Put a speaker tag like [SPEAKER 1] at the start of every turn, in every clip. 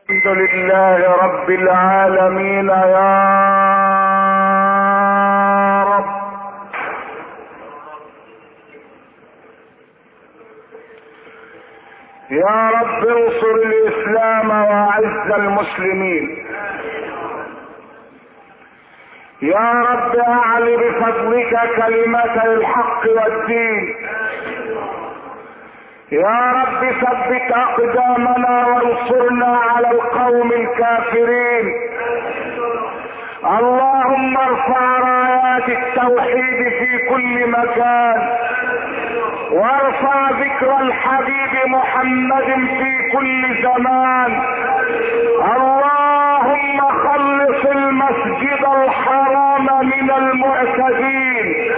[SPEAKER 1] الحمد لله رب العالمين يا رب. يا رب انصر الاسلام واعز المسلمين. يا رب اعل بفضلك كلمة الحق والدين. يا رب ثبت اقدامنا وانصرنا على القوم الكافرين. اللهم ارفع رايات التوحيد في كل مكان، وارفع ذكر الحبيب محمد في كل زمان. اللهم خلص المسجد الحرام من المعتدين.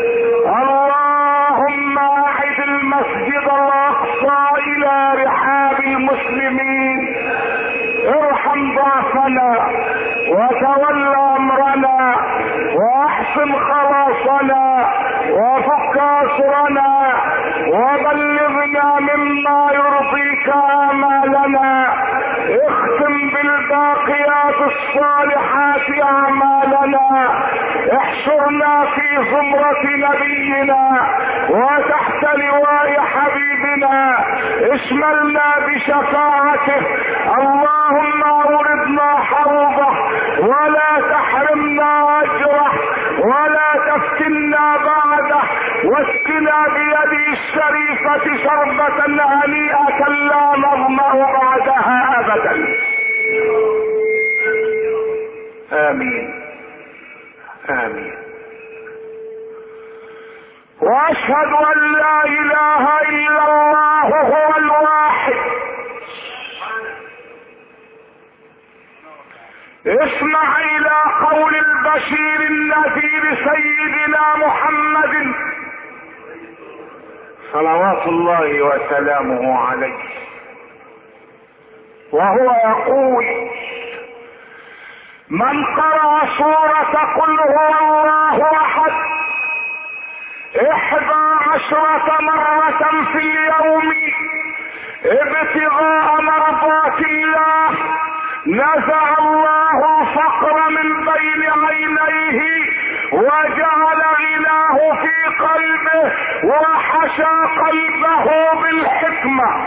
[SPEAKER 1] اللهم اعد المسجد الاقصى الى رحاب المسلمين. ارحم ضعفنا وتول امرنا واحسن خلاصنا وفك اسرنا وبلغنا مما يرضيك امالنا. اختم بالباقيات الصالحات اعمالنا. احشرنا في زمرة نبينا وتحت لواء حبيبنا. اشملنا بشفاعته. اللهم اوردنا حوضه ولا تحرمنا اجره ولا تفتنا بعده، واسقنا بيده الشريفة شربة هنيئة لا نظمأ بعدها ابدا. امين امين. واشهد ان لا اله الا الله هو الواحد. اسمع الى قول البشير النذير سيدنا محمد صلوات الله وسلامه عليه، وهو يقول: من قرأ سورة قل هو الله احد 11 مرة في اليوم ابتغاء مرضات الله نزع الله الفقر من بين عينيه وجعل غناه في قلبه وحشى قلبه بالحكمة.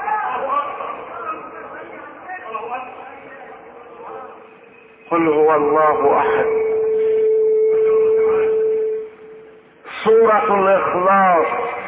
[SPEAKER 1] قل هو الله احد. سورة الاخلاص،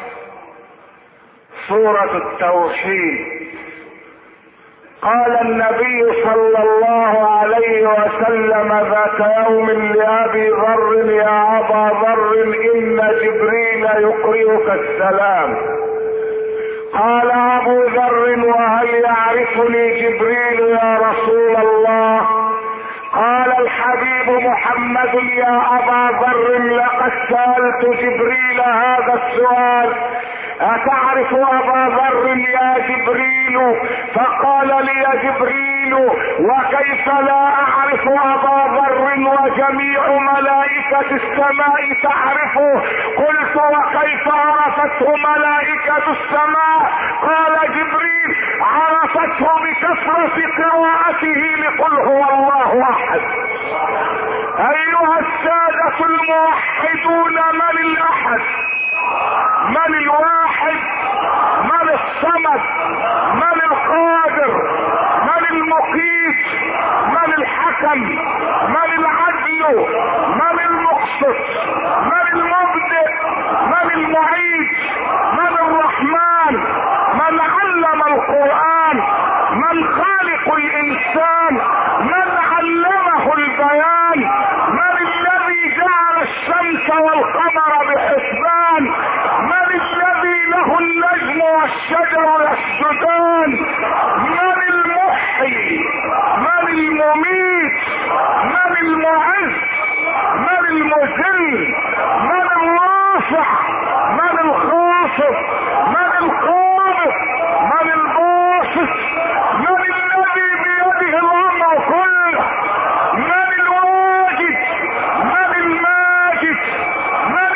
[SPEAKER 1] سورة التوحيد. قال النبي صلى الله عليه وسلم ذات يوم لأبي ذر: يا أبا ذر إن جبريل يقرئك السلام. قال أبو ذر: وهل يعرفني جبريل يا رسول الله؟ قال الحبيب محمد: يا أبا ذر لقد سألت جبريل هذا السؤال: أتعرف أبا ذر يا جبريل؟ فقال لي جبريل: وكيف لا أعرف أبا ذر وجميع ملائكة السماء تعرفه؟ قلت: وكيف عرفته ملائكة السماء؟ قال جبريل: عرفته بكثرة قراءته لقل هو الله أحد. أيها السادة الموحدون، من الأحد؟ من الواحد؟ من الصمد؟ من القادر؟ من المقيت؟ من الحكم؟ من العدل؟ من المقسط؟ من المبدئ؟ من المعيد؟ من الرحمن؟ من علم القرآن؟ من خالق الإنسان؟ من علمه البيان؟ من الذي جعل الشمس والقمر بحسبان؟ من الذي له النجم والشجر يسجدان؟ من المحيي؟ من المميت؟ من المعز؟ من المذل؟ من الرافع؟ من الخافض؟ من القابض؟ من الباسط؟ من الذي بيده الامر كله؟ من الواجد؟ من الماجد؟ من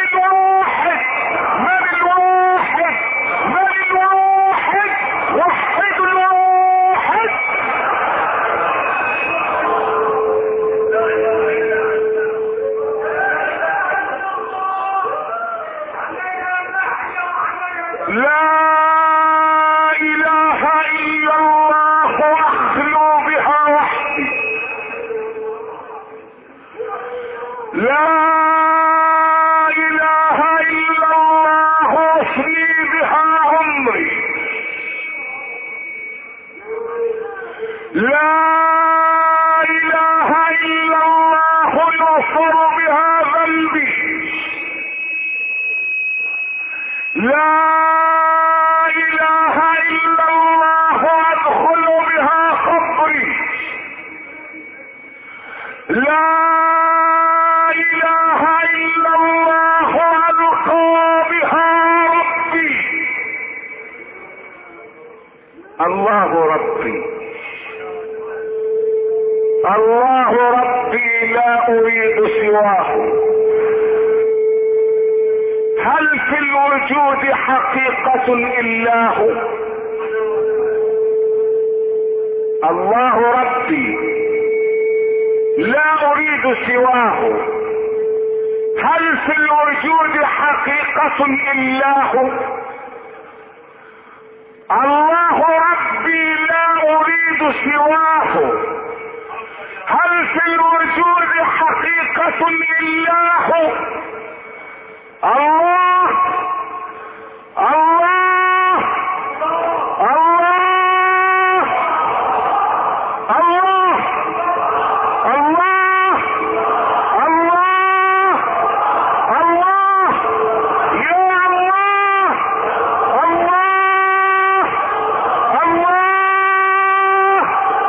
[SPEAKER 1] لا اله الا الله يغفر بها ذنبي، لا اله الا الله ادخل بها قبري، لا اله الا الله القى بها ربي. الله ربي، الله ربي لا اريد سواه. هل في الوجود حقيقة الا هو؟ الله ربي لا اريد سواه. هل في الوجود حقيقة الا هو؟ الله ربي لا اريد سواه. هل في الوجود حقيقة الا هو؟ الله الله الله الله الله الله الله يا الله الله الله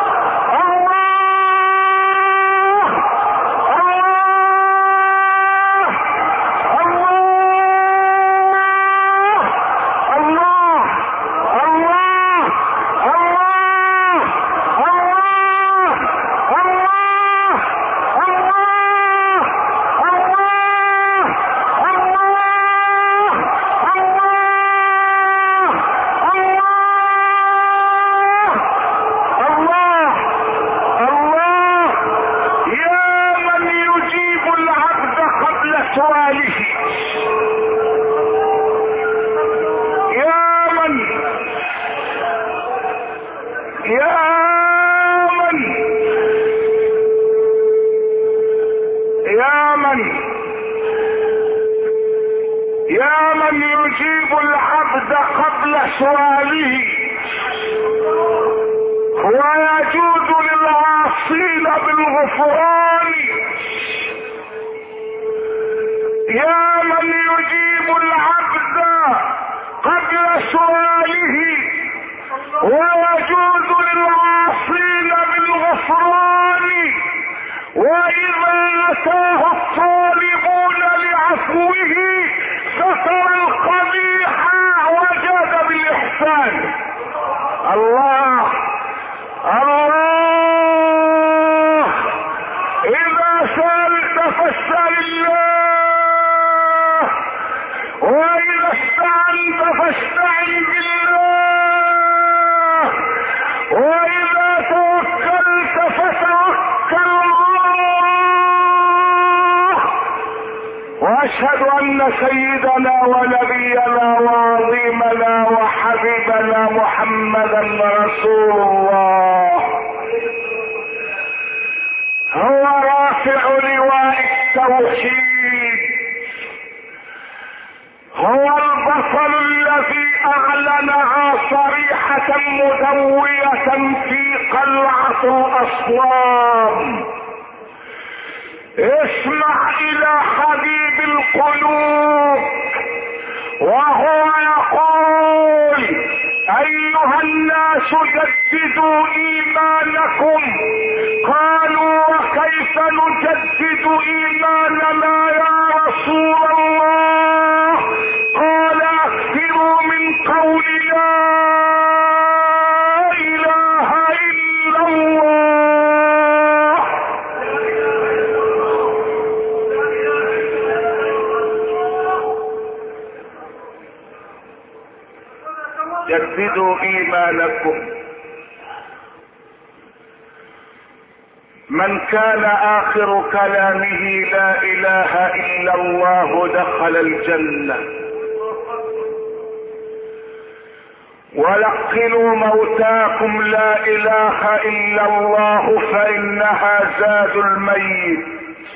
[SPEAKER 1] يا من يجيب العبد قبل سؤاله ويجود للعاصين بالغفران، يا من يجيب العبد قبل سؤاله ويجود للعاصين بالغفران، واذا اتاه الطالبون لعفوه ستر القبيح وجاد بالاحسان. الله الله، اذا سألت فاسأل الله، واذا استعنت فاستعن بالله، واذا توكلت فتوكل على الله. واشهد ان سيدنا ونبينا وعظيمنا وحبيبنا محمدا رسول الله هو رافع لواء التوحيد، هو البطل الذي اعلنها صريحة مدوية في قلعة الاصنام. اسمع الى حبيب القلوب وهو يقول: ايها الناس جددوا ايمانكم. قالوا: وكيف نجدد ايماننا يا رسول الله؟ قال: اكثروا من قول لا اله الا الله. جددوا ايمانكم. من كان اخر كلامه لا اله الا الله دخل الجنة. ولقنوا موتاكم لا اله الا الله فانها زاد الميت.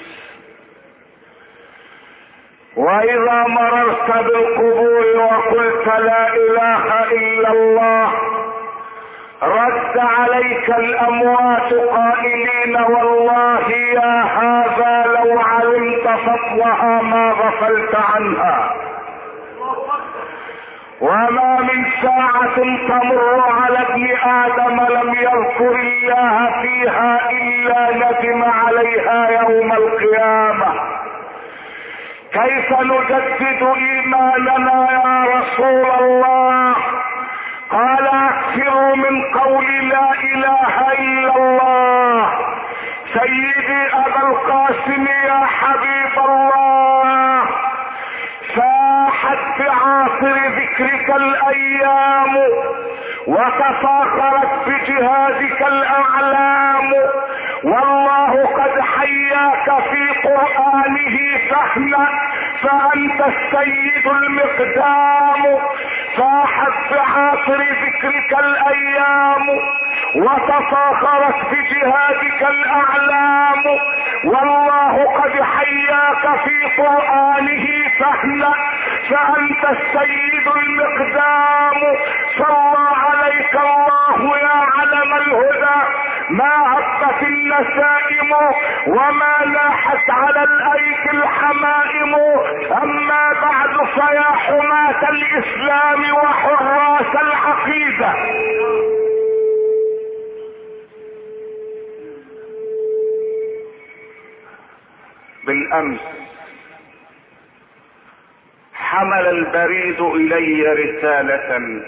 [SPEAKER 1] واذا مررت بالقبور وقلت لا اله الا الله رد عليك الاموات قائلين والله يا هذا لو علمت فضلها ما غفلت عنها. وما من ساعة تمر على ابن ادم لم يذكر الله فيها الا ندم عليها يوم القيامة. كيف نجدد ايماننا يا رسول الله؟ قال اكثروا من قول لا اله الا الله. سيدي ابا القاسم يا حبيب الله، فاحت بعاصر ذكرك الايام وتفاخرت بجهادك الاعلام، والله قد حياك في قرآنه فاهنأ فأنت السيد المقدام. فاحت بعاصر ذكرك الأيام وتفاخرت بجهادك الأعلام، والله قد حياك في قرآنه فاهنأ فأنت السيد المقدام. صلى عليك الله يا علم الهدى، ما هبت النسائم وما لاحت على الايدي الحمائم. اما بعد فيا حماة الاسلام وحراس العقيدة، بالامس حمل البريد الي رسالة،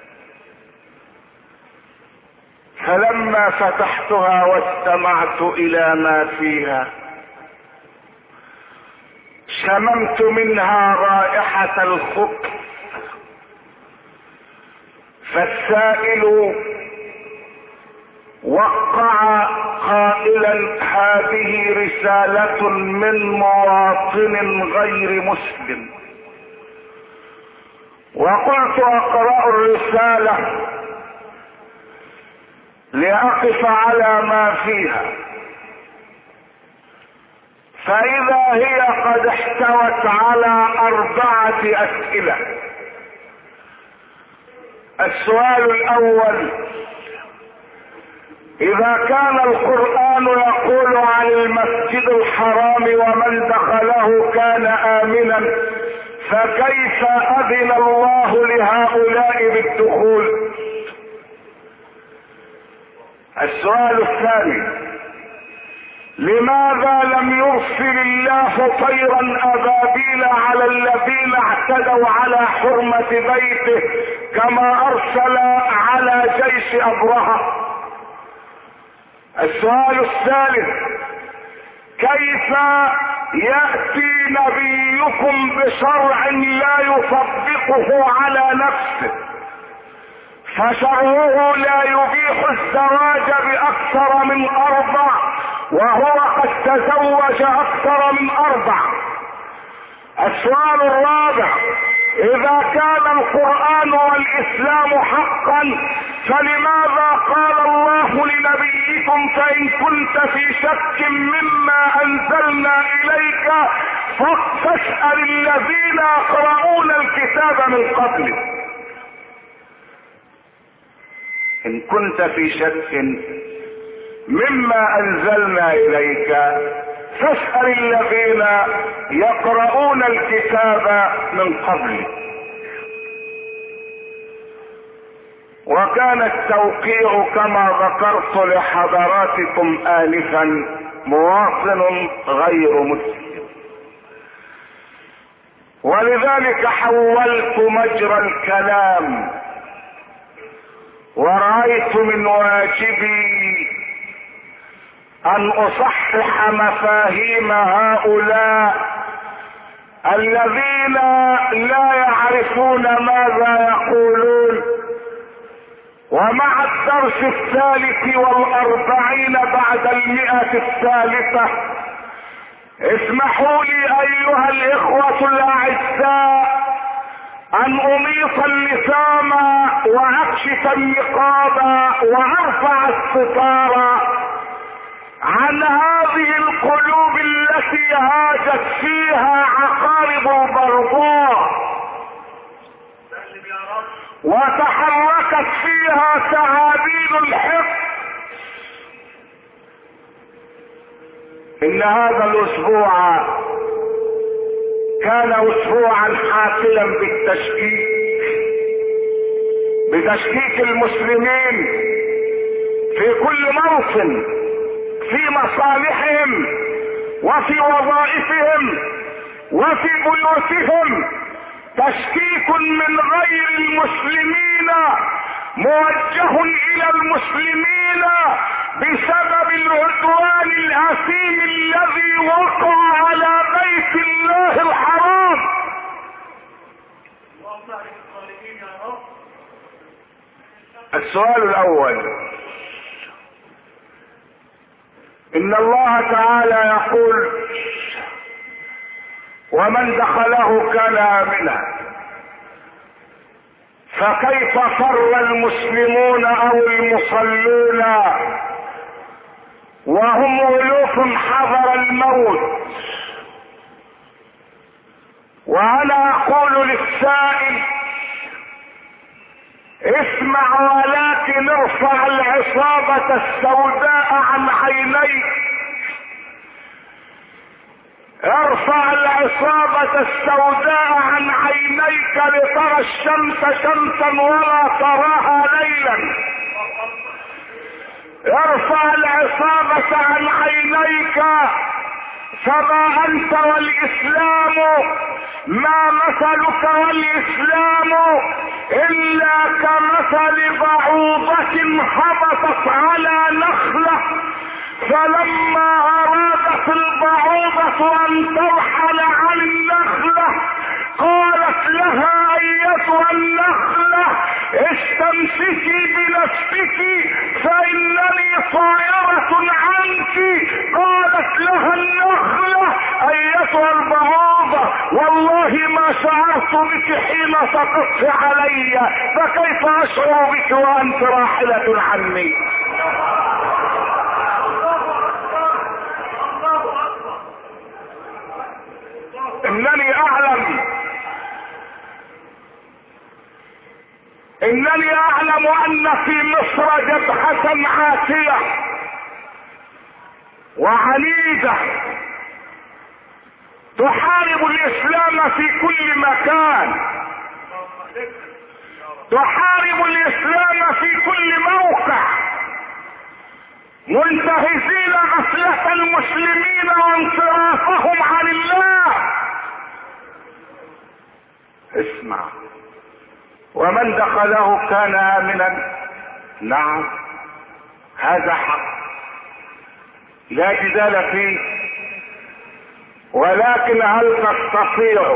[SPEAKER 1] فلما فتحتها واستمعت الى ما فيها شممت منها رائحة الخبث. فالسائل وقع قائلا هذه رسالة من مواطن غير مسلم، وقلت اقرأ الرسالة لأقف على ما فيها، فإذا هي قد احتوت على 4 أسئلة. السؤال الأول: إذا كان القرآن يقول عن المسجد الحرام ومن دخله كان آمنا، فكيف أذن الله لهؤلاء بالدخول؟ السؤال الثاني: لماذا لم يرسل الله طيرا ابابيل على الذين اعتدوا على حرمة بيته كما ارسل على جيش ابرهة؟ السؤال الثالث: كيف يأتي نبيكم بشرع لا يطبقه على نفسه، فشرعه لا يبيح الزواج بأكثر من 4 وهو قد تزوج أكثر من 4؟ السؤال الرابع: إذا كان القرآن والإسلام حقا، فلماذا قال الله لنبيكم فإن كنت في شك مما أنزلنا إليك فاسأل الذين يقرؤون الكتاب من قبلك؟ إن كنت في شك مما أنزلنا إليك فاسأل الذين يقرؤون الكتاب من قبل. وكان التوقيع كما ذكرت لحضراتكم آنفا مواطن غير مسلم، ولذلك حولت مجرى الكلام ورأيت من واجبي ان اصحح مفاهيم هؤلاء الذين لا يعرفون ماذا يقولون. ومع الدرس 43 بعد 100 الثالثة، اسمحوا لي ايها الاخوة الاعزاء ان اميط اللثام واكشف النقاب وارفع الستار عن هذه القلوب التي هاجت فيها عقارب البرضاء وتحركت فيها ثعابين دين الحق. ان هذا الاسبوع كان اسبوعا حافلا بتشكيك المسلمين في كل موطن، في مصالحهم وفي وظائفهم وفي بيوتهم. تشكيك من غير المسلمين موجه الى المسلمين بسبب العدوان الاثيم الذي وقع على بيت الله الحرام. السؤال الاول: ان الله تعالى يقول: ومن دخله كان آمنا، فكيف فر المسلمون او المصلون وهم ألوف حضر الموت؟ وانا اقول للسائل: اسمع ولكن ارفع العصابة السوداء عن عينيك، ارفع العصابة السوداء عن عينيك لترى الشمس شمسا ولا تراها ليلا. ارفع العصابة عن عينيك، فما انت والاسلام، ما مثلك والاسلام الا كمثل بعوضة هبطت على نخلة، فلما ارادت البعوضة ان ترحل عن النخلة قالت لها: ايتها النخلة استمسكي بنفسك فانني طائرة عنك. قالت لها النخلة: ايتها البعوضة والله ما شعرت بك حين سقطت علي، فكيف اشعر بك وانت راحلة عني؟ انني اعلم ان في مصر جبهة عاتية وعنيدة تحارب الاسلام في كل مكان، تحارب الاسلام في كل موقع، منتهزين غفلة المسلمين وانصرافهم عن الله. اسمع: ومن دخله كان آمنا. نعم، هذا حق لا جدال فيه، ولكن هل تستطيع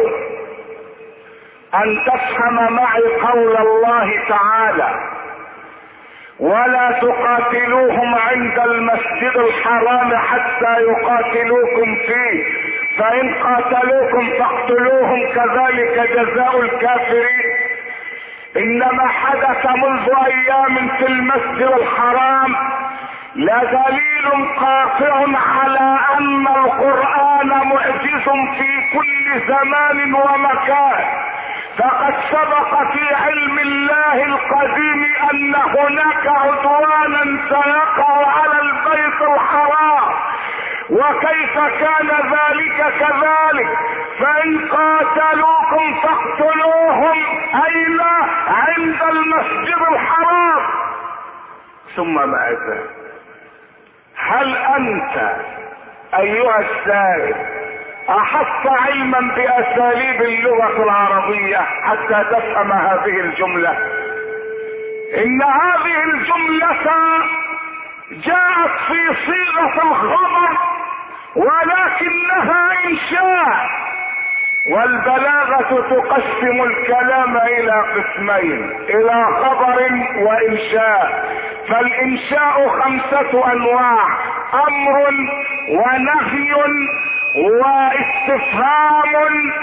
[SPEAKER 1] ان تفهم معي قول الله تعالى: ولا تقاتلوهم عند المسجد الحرام حتى يقاتلوكم فيه فإن قاتلوكم فاقتلوهم كذلك جزاء الكافرين. انما حدث منذ ايام في المسجد الحرام لدليل قاطع على ان القرآن معجز في كل زمان ومكان، فقد سبق في علم الله القديم ان هناك عدوانا سيقع على البيت الحرام. وكيف كان ذلك كذلك؟ فإن قاتلوكم فاقتلوهم أين؟ عند المسجد الحرام. ثم ماذا؟ هل أنت أيها السائل أحط علما بأساليب اللغة العربية حتى تفهم هذه الجملة؟ إن هذه الجملة جاءت في صيغة الخبر ولكنها إنشاء، والبلاغة تقسم الكلام إلى قسمين: إلى خبر وإنشاء. فالإنشاء 5 أنواع: أمر ونهي واستفهام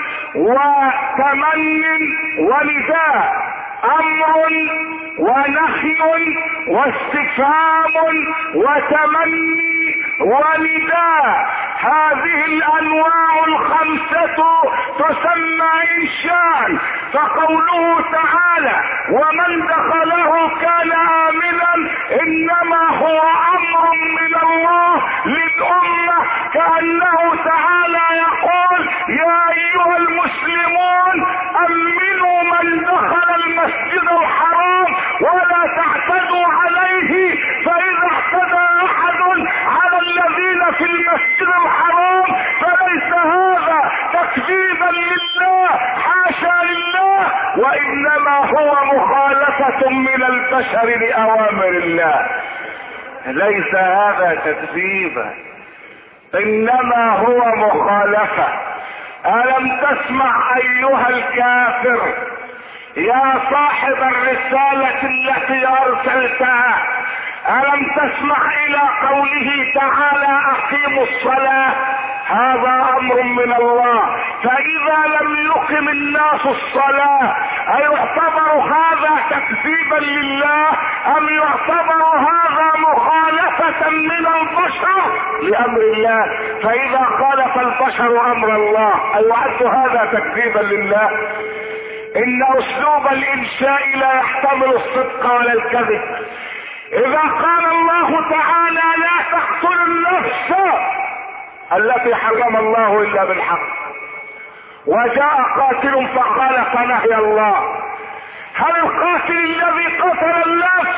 [SPEAKER 1] وتمن ونداء. أمر ونهي واستفهام وتمني ونداء. هذه الانواع الخمسة تسمى انشاء. فقوله تعالى ومن دخله كان امنا انما هو امر من الله للامة، كأنه تعالى يقول يا ايها المسلمون امنوا من دخل المسجد الحرام ولا تعتدوا عليه، فاذا اعتدى احد على الذين في المسجد الحرام فليس هذا تكذيبا لله، حاشا لله، وانما هو مخالفة من البشر لاوامر الله. ليس هذا تكذيبا، انما هو مخالفة. الم تسمع ايها الكافر يا صاحب الرسالة التي ارسلتها، الم تسمع الى قوله تعالى اقيموا الصلاة؟ هذا امر من الله، فاذا لم يقم الناس الصلاة ايعتبر هذا تكذيبا لله ام يعتبر هذا مخالفة من البشر لامر الله؟ فاذا خالف البشر امر الله ايعد هذا تكذيبا لله؟ ان اسلوب الانشاء لا يحتمل الصدق ولا الكذب. اذا قال الله تعالى لا تقتلوا النفس التي حرم الله الا بالحق، وجاء قاتل فخالف نهي الله، هل القاتل الذي قتل النفس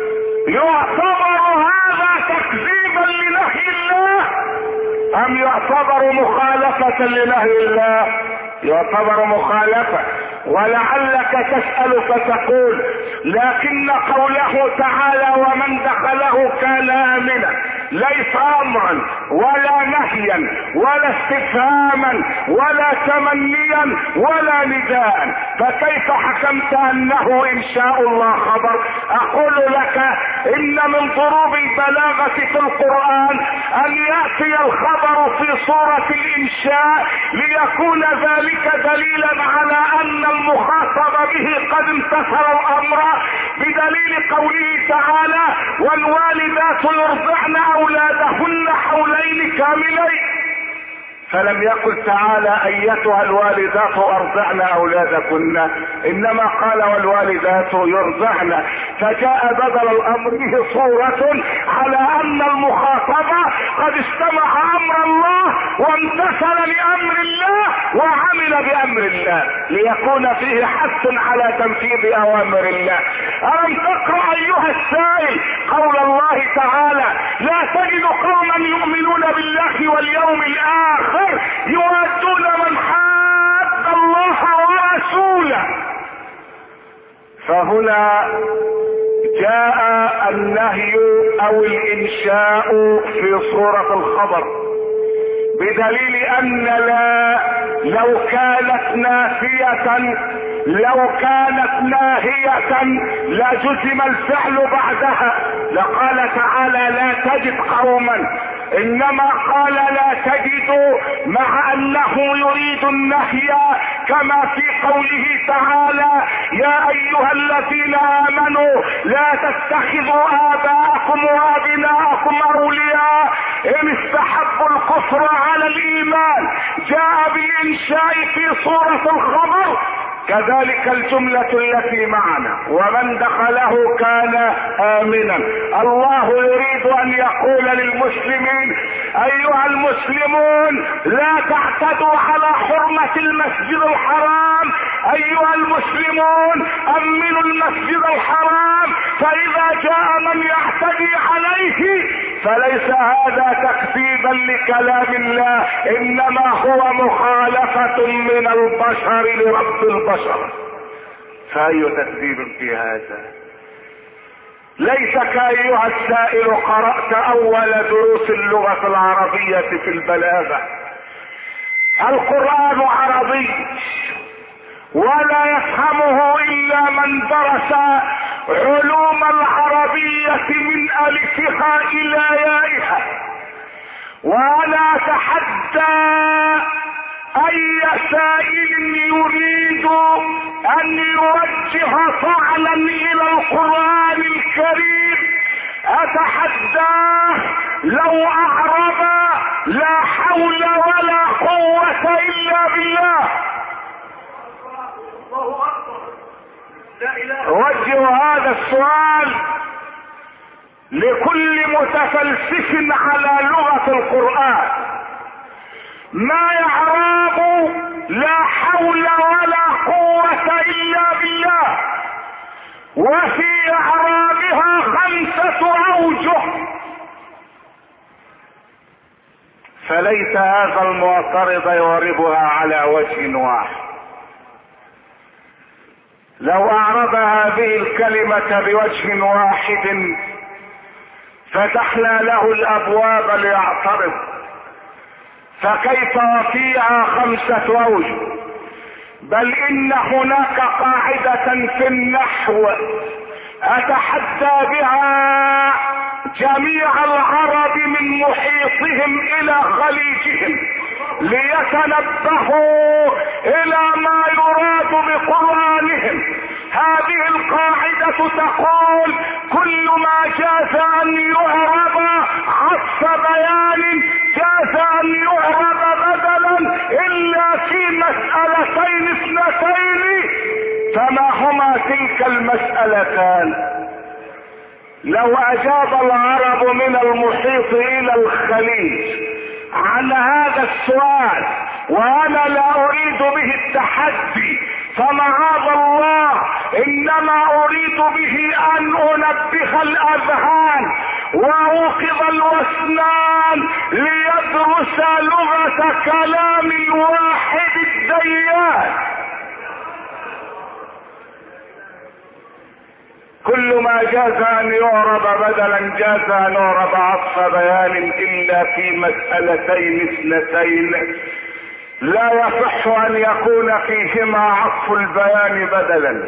[SPEAKER 1] يعتبر هذا تكذيبا لنهي الله ام يعتبر مخالفة لنهي الله؟ يعتبر مخالفة. ولعلك تسأل فتقول لكن قوله تعالى ومن دخله كان آمنا ليس امرا ولا نهيا ولا استفهاما ولا تمنيا ولا نداء، فكيف حكمت انه انشاء الله خبر؟ اقول لك ان من ضروب البلاغة في القرآن ان يأتي الخبر في صورة الانشاء ليكون ذلك دليلا على ان المخاطب به قد امتثل الامر، بدليل قوله تعالى والوالدات يرضعن اولادهن حولين كاملين، فلم يقل تعالى ايتها الوالدات ارضعن اولادكن، انما قال والوالدات يرضعن، فجاء بدل الامر به صورة على ان المخاطب قد استمع امر الله وامتثل لامر الله وعمل بامر الله، ليكون فيه حث على تنفيذ اوامر الله. الم تقرأ ايها السائل قول الله تعالى لا تجد قوما يؤمنون بالله واليوم الاخر يوادون من حاد الله ورسوله؟ فهنا جاء النهي او الانشاء في صورة الخبر، بدليل ان لا لو كانت ناهية لجزم الفعل بعدها، لقال تعالى لا تجد قوما، انما قال لا تجد مع انه يريد النهي، كما في قوله تعالى يا ايها الذين امنوا لا تتخذوا اباءكم وابناءكم اولياء ان استحبوا الكفر على الايمان، جاء بالانشاء في صورة الخبر. كذلك الجملة التي معنا ومن دخله كان آمنا، الله يريد ان يقول للمسلمين ايها المسلمون لا تعتدوا على حرمة المسجد الحرام، ايها المسلمون امنوا المسجد الحرام، فاذا جاء من يعتدي عليه فليس هذا تكذيبا لكلام الله، انما هو مخالفة من البشر لرب البشر. فأي تكذيب في هذا؟ ليسك ايها السائل قرأت اول دروس اللغة العربية في البلاغة. القرآن عربي ولا يفهمه الا من درس علوم العربية من الفها الى يائها، وانا اتحدى اي سائل يريد ان يوجه فعلا الى القرآن الكريم، اتحداه لو اعرب لا حول اوجه هذا السؤال لكل متفلسف على لغة القرآن: ما يعراب لا حول ولا قوة الا بالله، وفي اعرابها 5 اوجه، فليس هذا المعترض يعربها على وجه واحد. لو اعرب هذه الكلمة بوجه واحد فتحنا له الابواب ليعترض، فكيف وفيها 5 اوجه؟ بل ان هناك قاعدة في النحو اتحدى بها جميع العرب من محيطهم الى خليجهم ليتنبهوا الى ما يراد بقرآنهم. هذه القاعدة تقول: كل ما جاز ان يعرب عطف بيان جاز ان يعرب بدلا الا في مسألتين 2. فما هما تلك المسألتان؟ لو اجاب العرب من المحيط الى الخليج عن هذا السؤال، وانا لا اريد به التحدي فمعاذ الله، انما اريد به ان انبه الاذهان واوقظ الوسنان ليدرس لغة كلام الواحد الديان. كل ما جاز ان يعرب بدلا جاز ان يعرب عطف بيان الا في مسألتين 2 لا يصح ان يكون فيهما عطف البيان بدلا.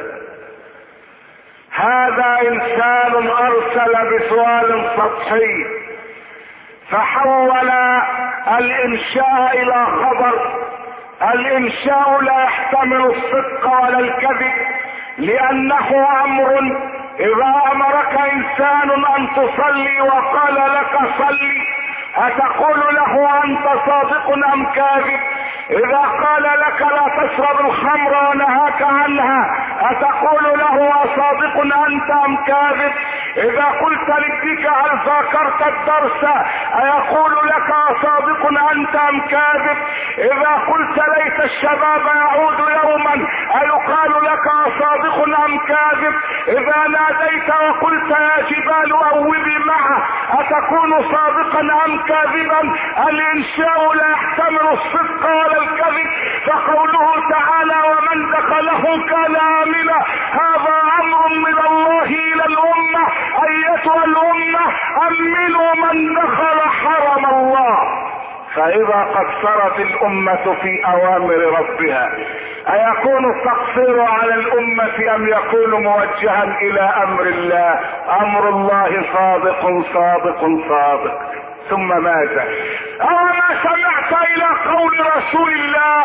[SPEAKER 1] هذا انسان ارسل بسؤال سطحي فحول الانشاء الى خبر. الانشاء لا يحتمل الصدق ولا الكذب، لانه امر. اذا امرك انسان ان تصلي وقال لك صلي، اتقول له انت صادق ام كاذب؟ اذا قال لك لا تشرب الخمر ونهاك عنها، اتقول له اصادق انت ام كاذب؟ اذا قلت لابنك هل ذاكرت الدرس، ايقول لك اصادق انت ام كاذب؟ اذا قلت ليت الشباب يعود يوما، ايقال لك اصادق ام كاذب؟ اذا ناديت وقلت يا جبال اوبي معه، اتكون صادقا ام كاذبا؟ الانشاء لا يحتمل الصدق ولا الكذب، فقوله تعالى ومن دخله كان آمنا، هذا امر من الله الى الامة: ايتها الامة امنوا من دخل حرم الله. فاذا قصرت الامة في اوامر ربها، ايكون التقصير على الامة ام يكون موجها الى امر الله؟ امر الله صادق صادق صادق. ثم ماذا؟ أوما سمعت الى قول رسول الله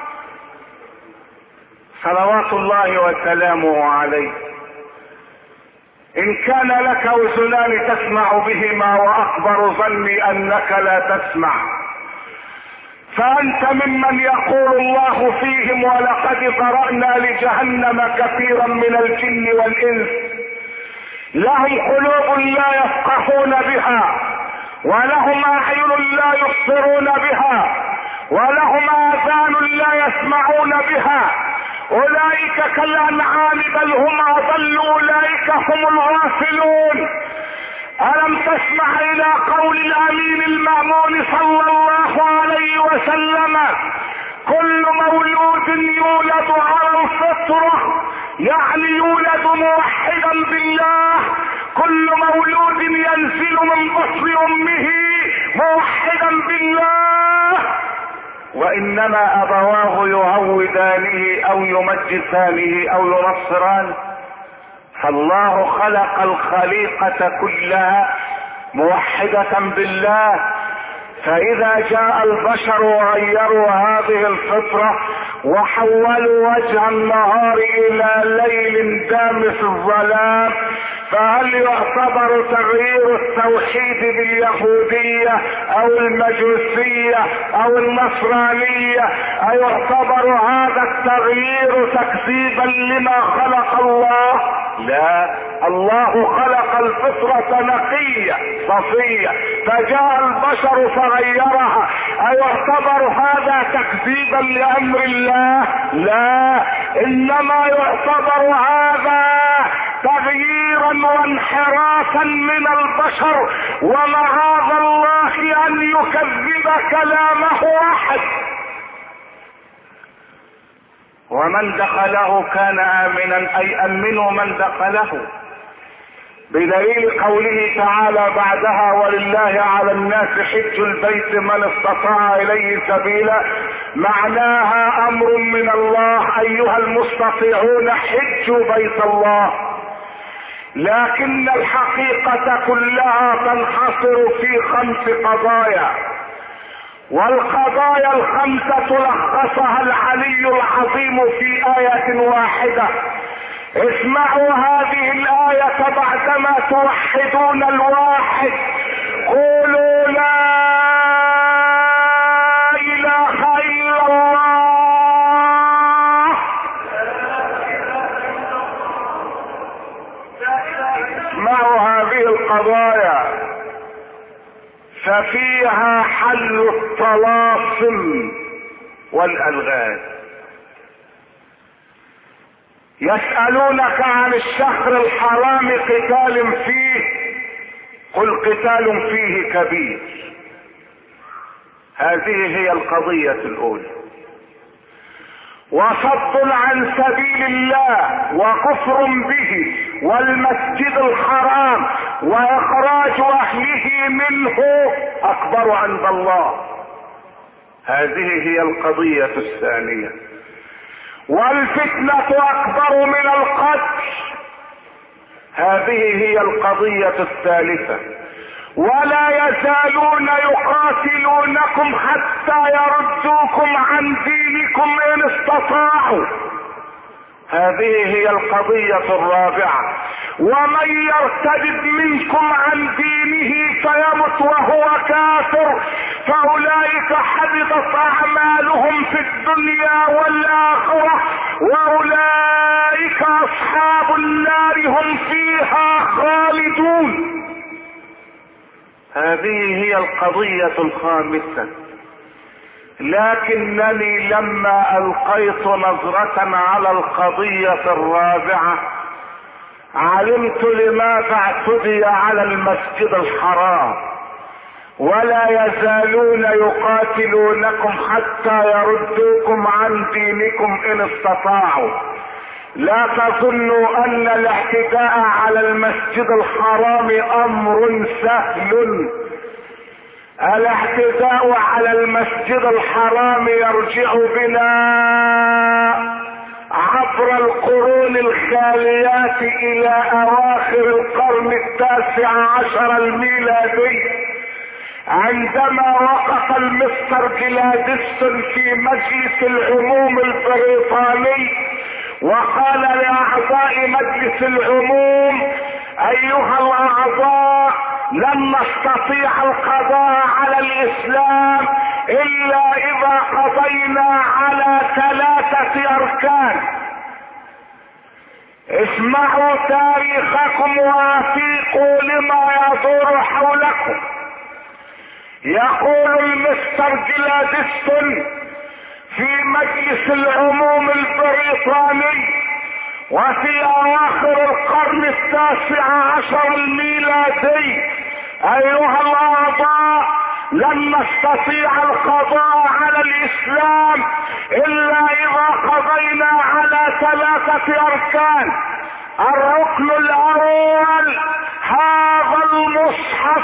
[SPEAKER 1] صلوات الله وسلامه عليه: ان كان لك اذنان تسمع بهما واخبر ظني انك لا تسمع، فانت ممن يقول الله فيهم ولقد ذرأنا لجهنم كثيرا من الجن والانس لهم قلوب لا يفقهون بها، ولهم اعين لا يبصرون بها، ولهم اذان لا يسمعون بها، اولئك كالانعام بل هم اضل، اولئك هم الغافلون. الم تسمع الى قول الامين المأمون صلى الله عليه وسلم: كل مولود يولد على الفطرة، يعني يولد موحدا بالله. كل مولود ينزل من بطن امه موحدا بالله، وانما ابواه يهودانه او يمجسانه او ينصرانه. فالله خلق الخليقة كلها موحدة بالله، فاذا جاء البشر وغيروا هذه الفطرة وحولوا وجه النهار الى ليل دامس الظلام، فهل يعتبر تغيير التوحيد باليهودية او المجوسية او النصرانية ايعتبر هذا التغيير تكذيبا لما خلق الله؟ لا، الله خلق الفطرة نقية صفية، فجاء البشر فغيرها، ايعتبر هذا تكذيبا لامر الله؟ لا، انما يعتبر هذا تغييرا وانحرافا من البشر، ومعاذ الله ان يكذب كلامه احد. ومن دخله كان امنا، اي امنوا من دخله، بدليل قوله تعالى بعدها ولله على الناس حج البيت من استطاع اليه سبيلا، معناها امر من الله ايها المستطيعون حجوا بيت الله. لكن الحقيقة كلها تنحصر في 5 قضايا، والقضايا ال5 لخصها العلي العظيم في آية واحدة. اسمعوا هذه الآية بعدما توحدون الواحد، قولوا لا إله إلا الله. اسمعوا هذه القضايا، ففيها حل الطلاسم والألغاز. يسألونك عن الشهر الحرام قتال فيه، قل قتال فيه كبير. هذه هي القضية الأولى. وصد عن سبيل الله وكفر به والمسجد الحرام واخراج اهله منه اكبر عند الله. هذه هي القضية الثانية. والفتنة اكبر من القتل، هذه هي القضية الثالثة. ولا يزالون يقاتلونكم حتى يردوكم عن دينكم ان استطاعوا، هذه هي القضية الرابعة. ومن يرتد منكم عن دينه فيمت وهو كافر فاولئك حبطت اعمالهم في الدنيا والاخرة واولئك اصحاب النار هم فيها خالدون. هذه هي القضية الخامسة. لكنني لما القيت نظرة على القضية الرابعة علمت لماذا اعتدي على المسجد الحرام. ولا يزالون يقاتلونكم حتى يردوكم عن دينكم ان استطاعوا. لا تظنوا ان الاعتداء على المسجد الحرام امر سهل. الاعتداء على المسجد الحرام يرجع بنا عبر القرون الخاليات الى اواخر القرن 19 الميلادي، عندما وقف المستر جلادستون في مجلس العموم البريطاني وقال لاعضاء مجلس العموم: ايها الاعضاء، لن نستطيع القضاء على الاسلام الا اذا قضينا على 3 اركان. اسمعوا تاريخكم وافيقوا لما يدور حولكم. يقول المستر جلادستون في مجلس العموم البريطاني وفي اواخر القرن 19 الميلادي: ايها الاعضاء، لن نستطيع القضاء على الاسلام الا اذا قضينا على 3 اركان. الركن الاول هذا المصحف.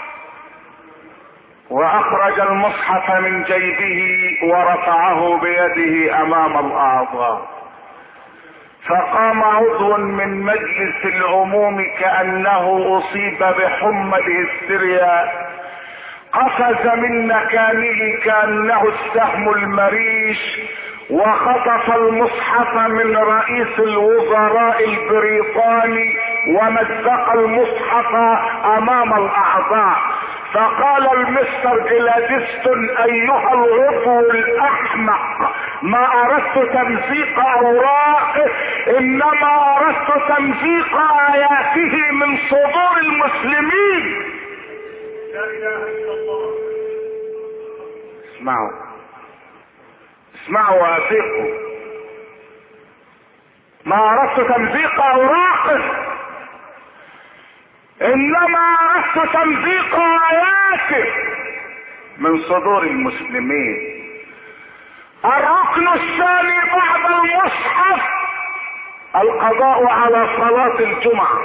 [SPEAKER 1] واخرج المصحف من جيبه ورفعه بيده امام الاعضاء، فقام عضو من مجلس العموم كأنه اصيب بحمى الهستيريا، قفز من مكانه كأنه السهم المريش وخطف المصحف من رئيس الوزراء البريطاني ومزق المصحف امام الاعضاء. فقال المستر جلادستون: ايها العضو الاحمق، ما اردت تمزيق اوراقه، انما اردت تمزيق اياته من صدور المسلمين. لا اله الا الله. اسمعوا واثقوا. ما اردت تمزيق اوراقه، انما اردت تمزيق اياته من صدور المسلمين. الركن الثاني بعد المصحف القضاء على صلاة الجمعة.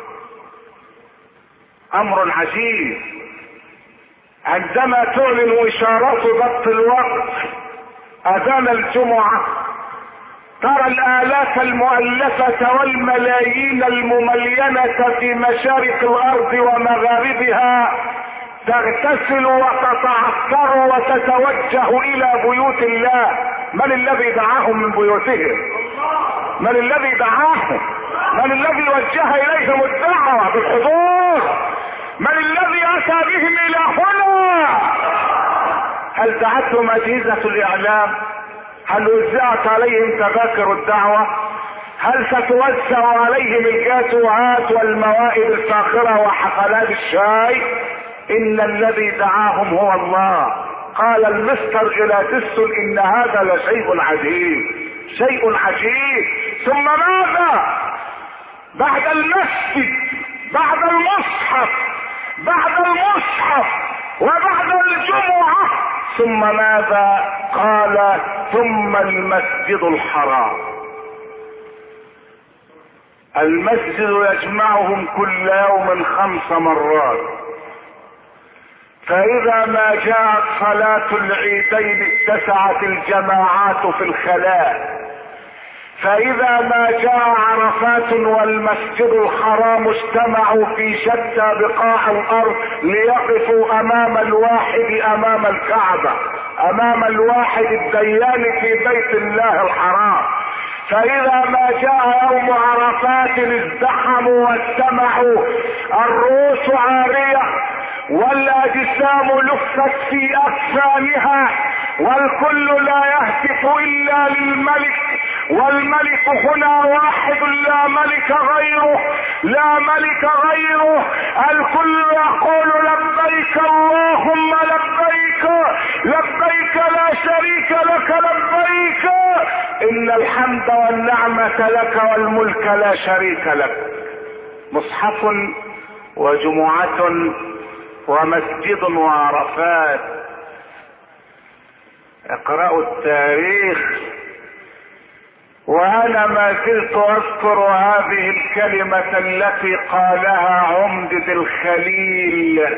[SPEAKER 1] امر عجيب. عندما تعلن اشارات ضبط الوقت اذان الجمعة، ترى الالاف المؤلفة والملايين المملينة في مشارق الارض ومغاربها تغتسل وتتعطر وتتوجه الى بيوت الله. من الذي دعاهم من بيوتهم؟ من الذي دعاهم؟ من الذي وجه اليهم الدعوة بالحضور؟ من الذي اتى بهم الى هنا؟ هل دعتهم اجهزة الاعلام؟ هل وزعت عليهم تذاكر الدعوة؟ هل ستوزع عليهم الجاتوهات والموائد الفاخرة وحفلات الشاي؟ ان الذي دعاهم هو الله. قال المستر جلادستون: ان هذا لشيء عجيب، شيء عجيب. ثم ماذا؟ بعد المسجد، بعد المصحف، بعد المصحف وبعد الجمعة، ثم ماذا؟ قال: ثم المسجد الحرام. المسجد يجمعهم كل يوم 5 مرات، فإذا ما جاءت صلاة العيدين اتسعت الجماعات في الخلاء، فإذا ما جاء عرفات والمسجد الحرام اجتمعوا في شتى بقاع الأرض ليقفوا أمام الواحد، أمام الكعبة، أمام الواحد الديان في بيت الله الحرام. فإذا ما جاء يوم عرفات ازدحموا واجتمعوا، الرؤوس عارية والاجسام لفت في اكفانها، والكل لا يهتف الا للملك، والملك هنا واحد لا ملك غيره، لا ملك غيره. الكل يقول: لبيك اللهم لبيك، لبيك لا شريك لك لبيك، ان الحمد والنعمة لك والملك لا شريك لك. مصحف وجمعة ومسجد وعرفات. اقرأوا التاريخ. وانا ما زلت اذكر هذه الكلمة التي قالها عمدة الخليل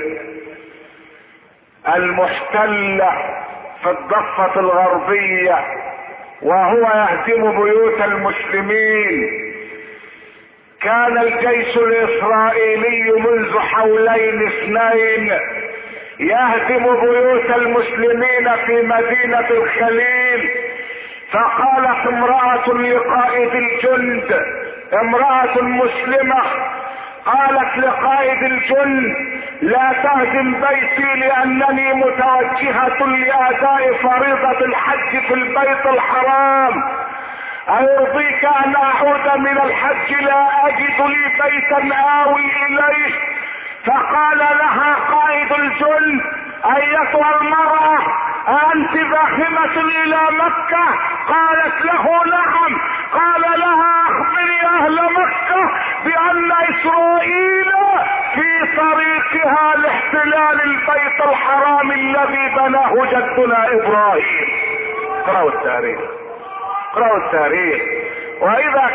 [SPEAKER 1] المحتلة في الضفة الغربية وهو يهدم بيوت المسلمين. كان الجيش الاسرائيلي منذ حولين 2 يهدم بيوت المسلمين في مدينة الخليل. فقالت امرأة لقائد الجند، امرأة مسلمة، قالت لقائد الجند: لا تهدم بيتي لانني متوجهة لاداء فريضة الحج في البيت الحرام. أيرضيك أن أعود من الحج لا أجد لي بيتا آوي إليه؟ فقال لها قائد الجند: أيتها المرأة، أنت ذاهبة إلى مكة؟ قالت له: نعم. قال لها: أخبري أهل مكة بأن إسرائيل في طريقها لاحتلال البيت الحرام الذي بناه جدنا إبراهيم. اقرأوا التاريخ، اقرأوا التاريخ. واذا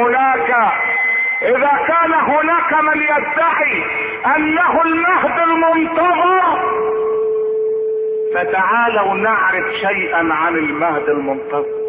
[SPEAKER 1] كان هناك من يدعي انه المهد المنتظر، فتعالوا نعرف شيئا عن المهد المنتظر.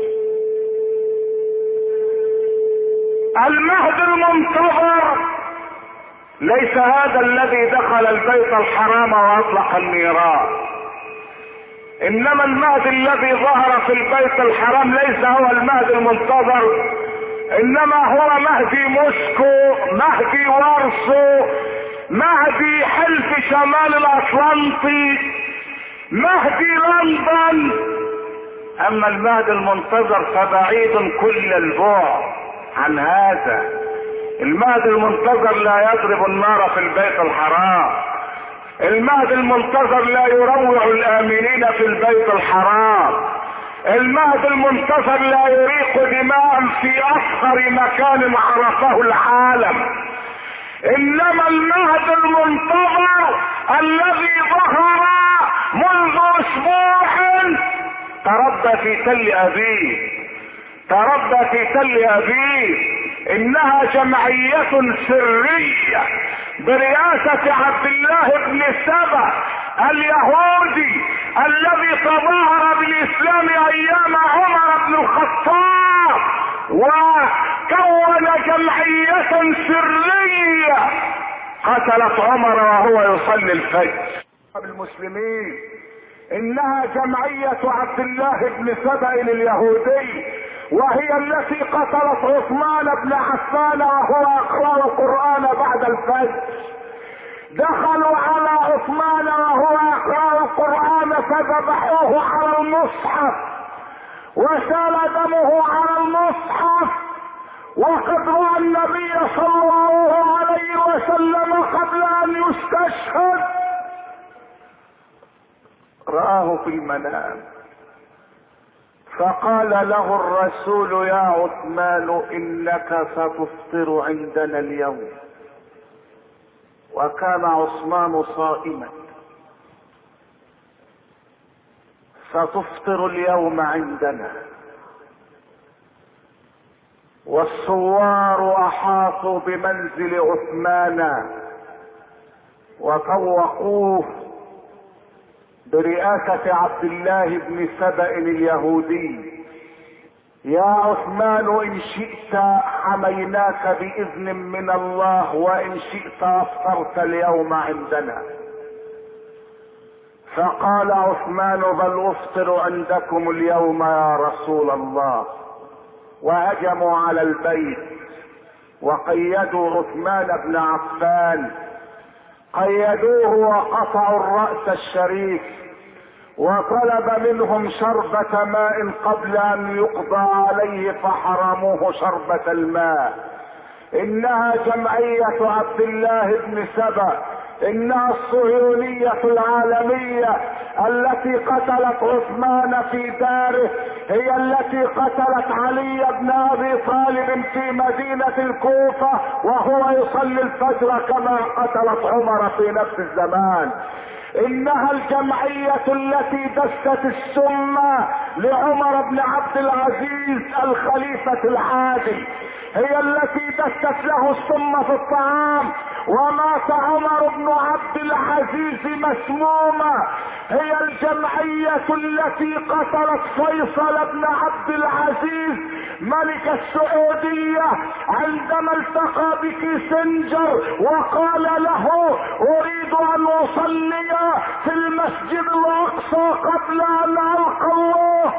[SPEAKER 1] المهد المنتظر ليس هذا الذي دخل البيت الحرام واطلق النيران، انما المهدي الذي ظهر في البيت الحرام ليس هو المهدي المنتظر، انما هو مهدي موسكو، مهدي وارسو، مهدي حلف شمال الاطلنطي، مهدي لندن. اما المهدي المنتظر فبعيد كل البعد عن هذا. المهدي المنتظر لا يضرب النار في البيت الحرام، المهدي المنتظر لا يروع الامنين في البيت الحرام، المهدي المنتظر لا يريق دماء في اصغر مكان عرفه العالم. انما المهدي المنتظر الذي ظهر منذ اسبوع تربى في تل ابيب، تربى في تل ابيب. انها جمعية سرية برئاسة عبد الله بن سبأ اليهودي الذي تظاهر بالاسلام ايام عمر بن الخطاب، وكون جمعية سرية قتلت عمر وهو يصلي الفجر. المسلمين انها جمعية عبد الله بن سبأ اليهودي، وهي التي قتلت عثمان بن عفان وهو يقرأ القرآن بعد الفجر. دخلوا على عثمان وهو يقرأ القرآن فذبحوه على المصحف وسال دمه على المصحف، وقد رأى النبي صلى الله عليه وسلم قبل ان يستشهد، رآه في المنام فقال له الرسول يا عثمان انك ستفطر عندنا اليوم. وكان عثمان صائما. ستفطر اليوم عندنا. والثوار احاطوا بمنزل عثمان وطوقوه برئاسة عبد الله بن سبأ اليهودي. يا عثمان ان شئت حميناك باذن من الله، وان شئت افطرت اليوم عندنا. فقال عثمان بل افطر عندكم اليوم يا رسول الله. وهجموا على البيت وقيدوا عثمان بن عفان، قيدوه وقطعوا الرأس الشريف، وطلب منهم شربة ماء قبل ان يقضى عليه فحرموه شربة الماء. انها جمعية عبد الله بن سبأ، انها الصهيونية العالمية التي قتلت عثمان في داره، هي التي قتلت علي بن ابي طالب في مدينة الكوفة وهو يصلي الفجر كما قتلت عمر في نفس الزمان. انها الجمعية التي دست السم لعمر بن عبد العزيز الخليفة العادل، هي التي دست له السم في الطعام ومات عمر بن عبد العزيز مسموما. هي الجمعية التي قتلت فيصل بن عبد العزيز ملك السعودية عندما التقى بكيسنجر وقال له اريد ان اصلي في المسجد الاقصى قبل ان القى الله.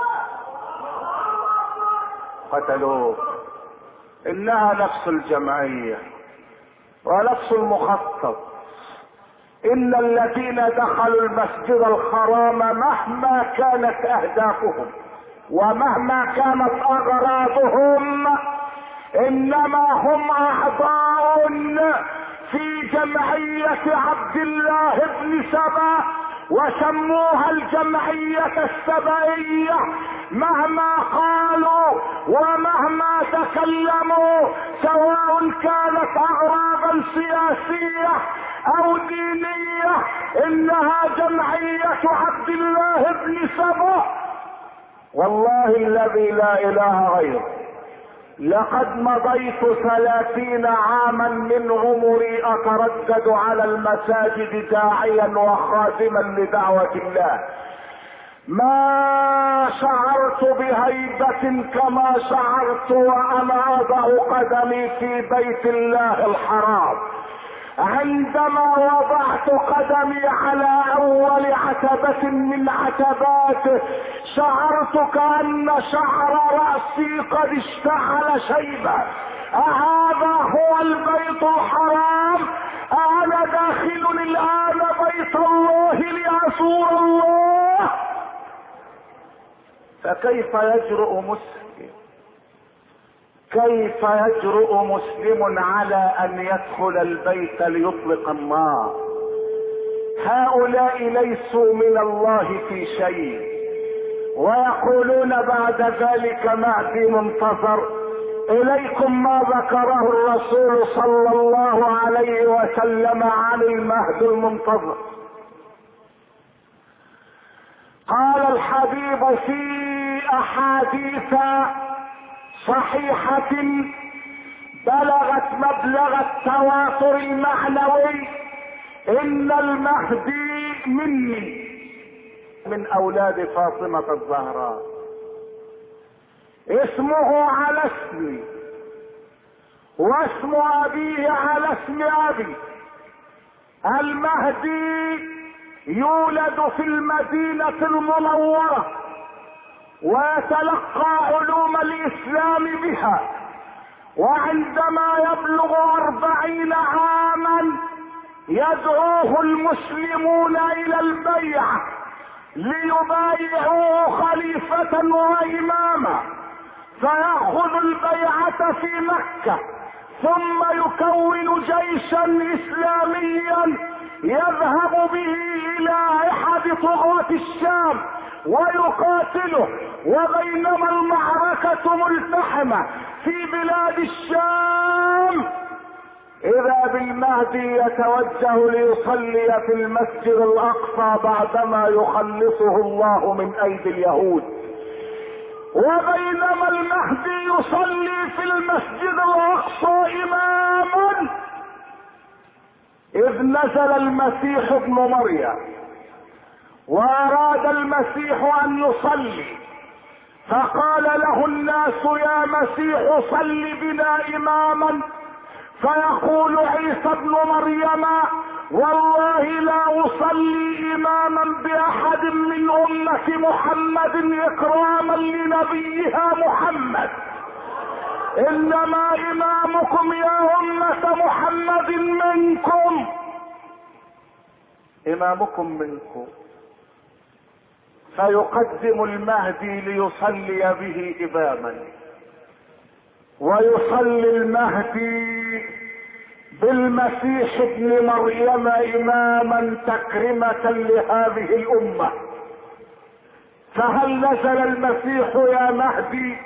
[SPEAKER 1] قتلوه. انها نفس الجمعية ونفس المخطط. ان الذين دخلوا المسجد الحرام مهما كانت اهدافهم ومهما كانت اغراضهم انما هم اعضاء في جمعية عبد الله بن سبأ، وسموها الجمعية السبأية. مهما قالوا ومهما تكلموا سواء كانت اغراضا سياسية او دينية، انها جمعية عبد الله بن سبأ. والله الذي لا اله غيره لقد مضيت 30 عاما من عمري اتردد على المساجد داعيا وخادما لدعوة الله، ما شعرت بهيبة كما شعرت وانا اضع قدمي في بيت الله الحرام. عندما وضعت قدمي على اول عتبة من عتباته شعرت كأن شعر رأسي قد اشتعل شيبا. أهذا هو البيت الحرام؟ أنا داخل الآن بيت الله لأزور الله. فكيف يجرؤ مسلم، كيف يجرؤ مسلم على أن يدخل البيت ليطلق النار؟ هؤلاء ليسوا من الله في شيء، ويقولون بعد ذلك مهدي منتظر. إليكم ما ذكره الرسول صلى الله عليه وسلم عن المهدي المنتظر. قال الحبيب في أحاديث صحيحة بلغت مبلغ التواتر المعنوي: إن المهدي مني، من أولاد فاطمة الزهراء، اسمه على اسمي واسم أبيه على اسم أبي. المهدي يولد في المدينة المنورة ويتلقى علوم الإسلام بها، وعندما يبلغ 40 عاما يدعوه المسلمون إلى البيعة ليبايعوه خليفة وإماما، فيأخذ البيعة في مكة، ثم يكون جيشا إسلاميا يذهب به إلى أحد طغاة الشام ويقاتله. وبينما المعركة ملتحمة في بلاد الشام، إذا بالمهدي يتوجه ليصلي في المسجد الأقصى بعدما يخلصه الله من أيدي اليهود. وبينما المهدي يصلي في المسجد الأقصى إماما، إذ نزل المسيح ابن مريم وأراد المسيح أن يصلي، فقال له الناس: يا مسيح صل بنا إماما. فيقول عيسى ابن مريم: والله لا أصلي إماما بأحد من أمة محمد إكراما لنبيها محمد، إنما إمامكم يا أمة محمد منكم، إمامكم منكم. فيقدم المهدي ليصلي به إماما، ويصلي المهدي بالمسيح ابن مريم إماما تكرمة لهذه الأمة. فهل نزل المسيح يا مهدي؟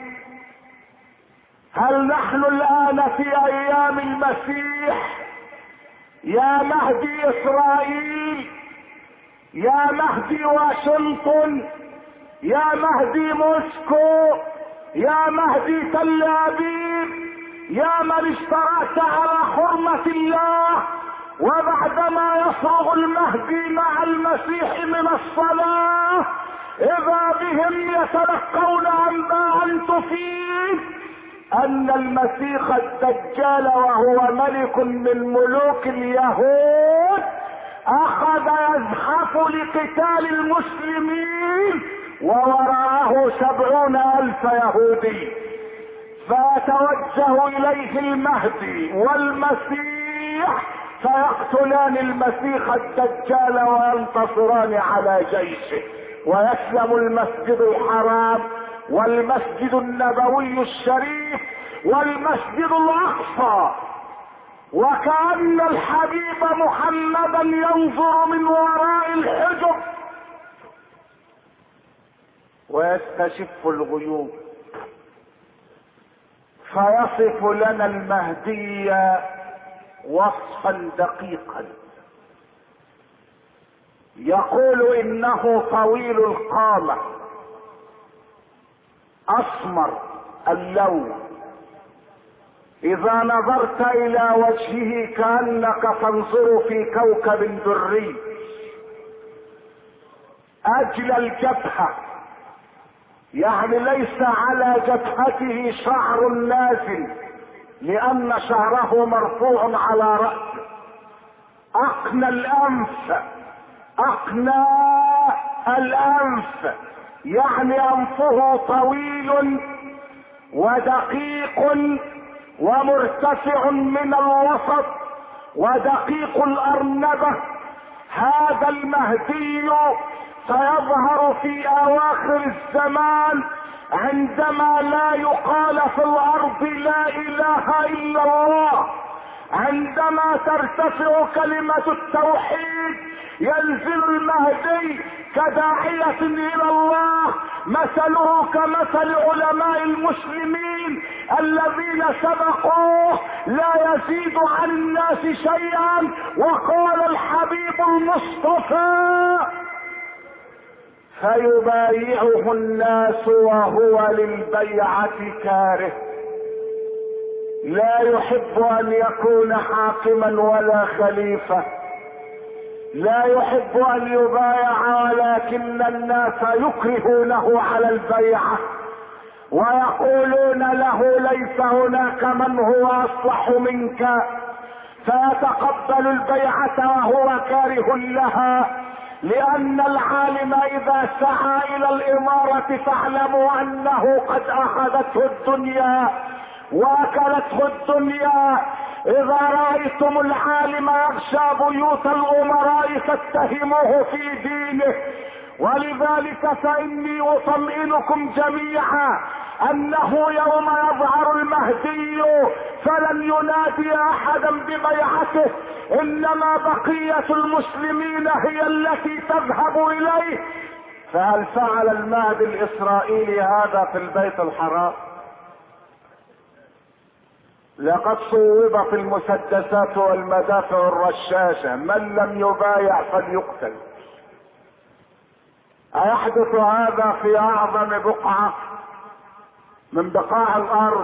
[SPEAKER 1] هل نحن الآن في أيام المسيح؟ يا مهدي إسرائيل، يا مهدي واشنطن، يا مهدي موسكو، يا مهدي تل أبيب، يا من اشترأت على حرمة الله، وبعدما يفرغ المهدي مع المسيح من الصلاة إذا بهم يتلقون أنباء تفيد أن المسيح الدجال وهو ملك من ملوك اليهود أخذ يزحف لقتال المسلمين ووراءه 70,000 يهودي. فيتوجه إليه المهدي والمسيح فيقتلان المسيح الدجال وينتصران على جيشه، ويسلم المسجد الحرام والمسجد النبوي الشريف والمسجد الأقصى، وكأن الحبيب محمدا ينظر من وراء الحجب ويستشف الغيوب. فيصف لنا المهدي وصفا دقيقا، يقول إنه طويل القامة، أسمر اللون، إذا نظرت إلى وجهه كأنك تنظر في كوكب دري، أجل الجبهة، يعني ليس على جبهته شعر نازل لأن شعره مرفوع على رأسه، أقنى الأنف، أقناه الانف، يعني انفه طويل ودقيق ومرتفع من الوسط ودقيق الارنبة. هذا المهدي سيظهر في اواخر الزمان عندما لا يقال في الارض لا اله الا الله، عندما ترتفع كلمة التوحيد ينزل المهدي كداعية الى الله، مثله كمثل علماء المسلمين الذين سبقوه لا يزيد عن الناس شيئا. وقال الحبيب المصطفى: فيبايعه الناس وهو للبيعة كاره، لا يحب ان يكون حاكما ولا خليفة، لا يحب ان يبايع، ولكن الناس يكرهونه على البيعة ويقولون له ليس هناك من هو اصلح منك، فيتقبل البيعة وهو كاره لها. لان العالم اذا سعى الى الامارة فاعلموا انه قد اخذته الدنيا واكلته الدنيا. اذا رأيتم العالم يغشى بيوت الامراء فاتهموه في دينه. ولذلك فاني اطمئنكم جميعا انه يوم يظهر المهدي فلن ينادي احدا ببيعته، انما بقية المسلمين هي التي تذهب اليه. فهل فعل المهدي الاسرائيلي هذا في البيت الحرام؟ لقد صوبت المسدسات والمدافع الرشاشة، من لم يبايع فليقتل. أيحدث هذا في أعظم بقعة من بقاع الأرض؟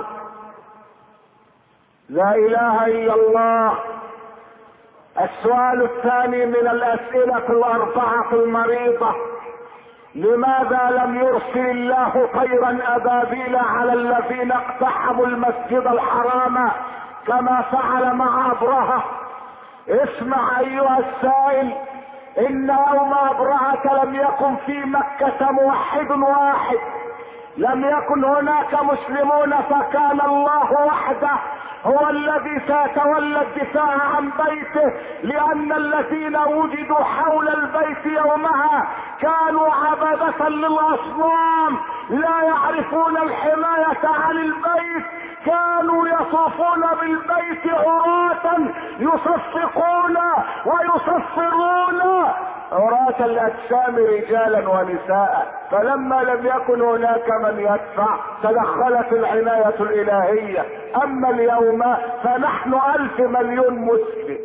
[SPEAKER 1] لا إله إلا الله. السؤال الثاني من الأسئلة الأربعة المريضة: لماذا لم يرسل الله طيرا أبابيل على الذين اقتحموا المسجد الحرام كما فعل مع أبرهة؟ اسمع أيها السائل، إن يوم أبرهة لم يكن في مكة موحد واحد، لم يكن هناك مسلمون، فكان الله وحده هو الذي سيتولى الدفاع عن بيته، لان الذين وجدوا حول البيت يومها كانوا عبدة للاصنام لا يعرفون الحماية عن البيت، كانوا يطوفون بالبيت عراة يصفقون ويصفرون عراة الاجسام رجالا ونساء. فلما لم يكن هناك من يدفع تدخلت العناية الالهية. اما اليوم فنحن 1,000 مليون مسلم،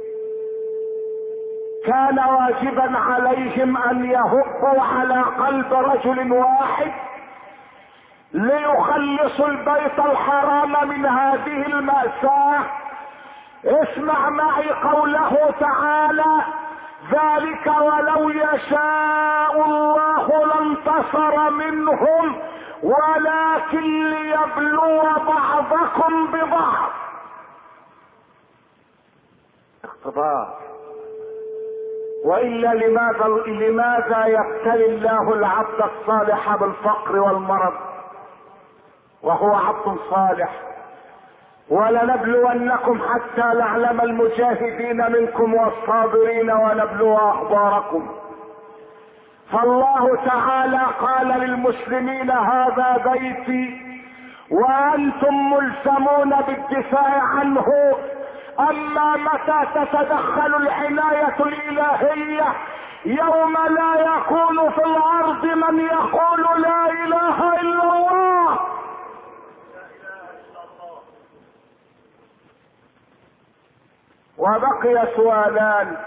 [SPEAKER 1] كان واجبا عليهم ان يهبوا على قلب رجل واحد ليخلصوا البيت الحرام من هذه المأساة. اسمع معي قوله تعالى: ذلك ولو يشاء الله لانتصر منهم ولكن ليبلو بعضكم ببعض. اختبار. والا لماذا يبتلي الله العبد الصالح بالفقر والمرض وهو عبد صالح؟ ولنبلونكم حتى نعلم المجاهدين منكم والصابرين ونبلو اخباركم. فالله تعالى قال للمسلمين: هذا بيتي وانتم ملزمون بالدفاع عنه. اما متى تتدخل العناية الالهية؟ يوم لا يكون في الارض من يقول لا اله الا الله. وبقي سؤالان،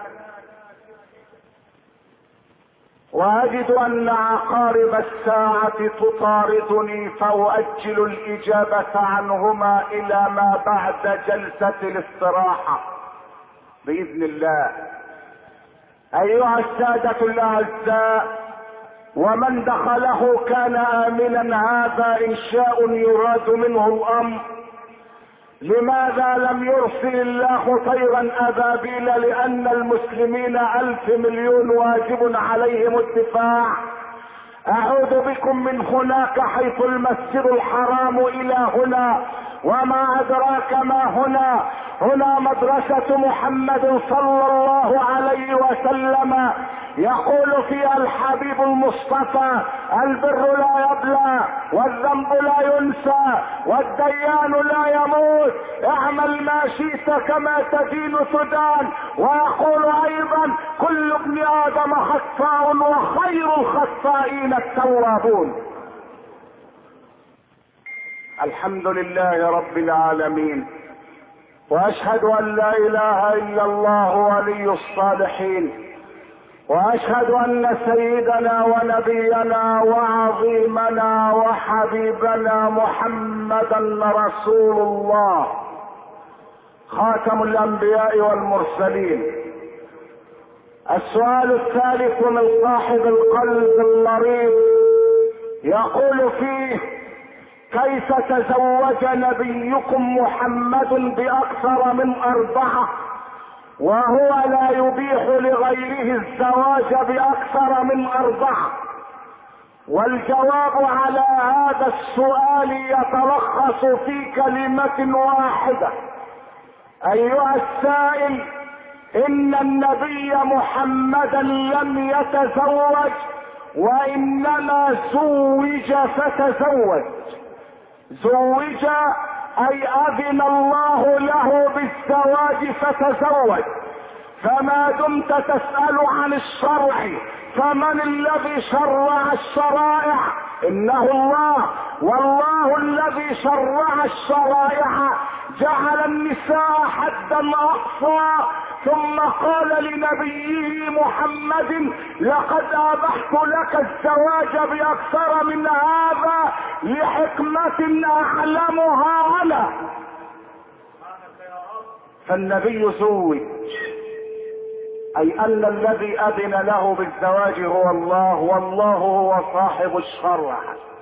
[SPEAKER 1] واجد ان عقارب الساعة تطاردني فاؤجل الاجابة عنهما الى ما بعد جلسة الاستراحة باذن الله. ايها السادة الاعزاء، ومن دخله كان امنا، هذا انشاء يراد منه الامر. لماذا لم يرسل الله طيرا ابابيل؟ لان المسلمين 1000 مليون واجب عليهم الدفاع. اعود بكم من هناك حيث المسجد الحرام الى هنا، وما ادراك ما هنا. هنا مدرسة محمد صلى الله عليه وسلم، يقول فيها الحبيب المصطفى: البر لا يبلى، والذنب لا ينسى، والديان لا يموت، اعمل ما شئت كما تدين تدان. ويقول ايضا: كل ابن ادم خطاء، وخير الخطائين التوابون. الحمد لله رب العالمين، واشهد ان لا اله الا الله ولي الصالحين، واشهد ان سيدنا ونبينا وعظيمنا وحبيبنا محمدا رسول الله، خاتم الانبياء والمرسلين. السؤال الثالث من صاحب القلب المريض يقول فيه: كيف تزوج نبيكم محمد باكثر من 4 وهو لا يبيح لغيره الزواج باكثر من 4؟ والجواب على هذا السؤال يتلخص في كلمة واحدة: ايها السائل، ان النبي محمدا لم يتزوج، وانما زوج فتزوج. زوج اي اذن الله له بالزواج فتزوج. فما دمت تسأل عن الشرع، فمن الذي شرع الشرائع؟ انه الله. والله الذي شرع الشرائع جعل النساء حدا اقصى، ثم قال لنبيه محمد: لقد ابحت لك الزواج باكثر من هذا لحكمة اعلمها انا. فالنبي زوج، اي ان الذي اذن له بالزواج هو الله، والله هو صاحب الشرع.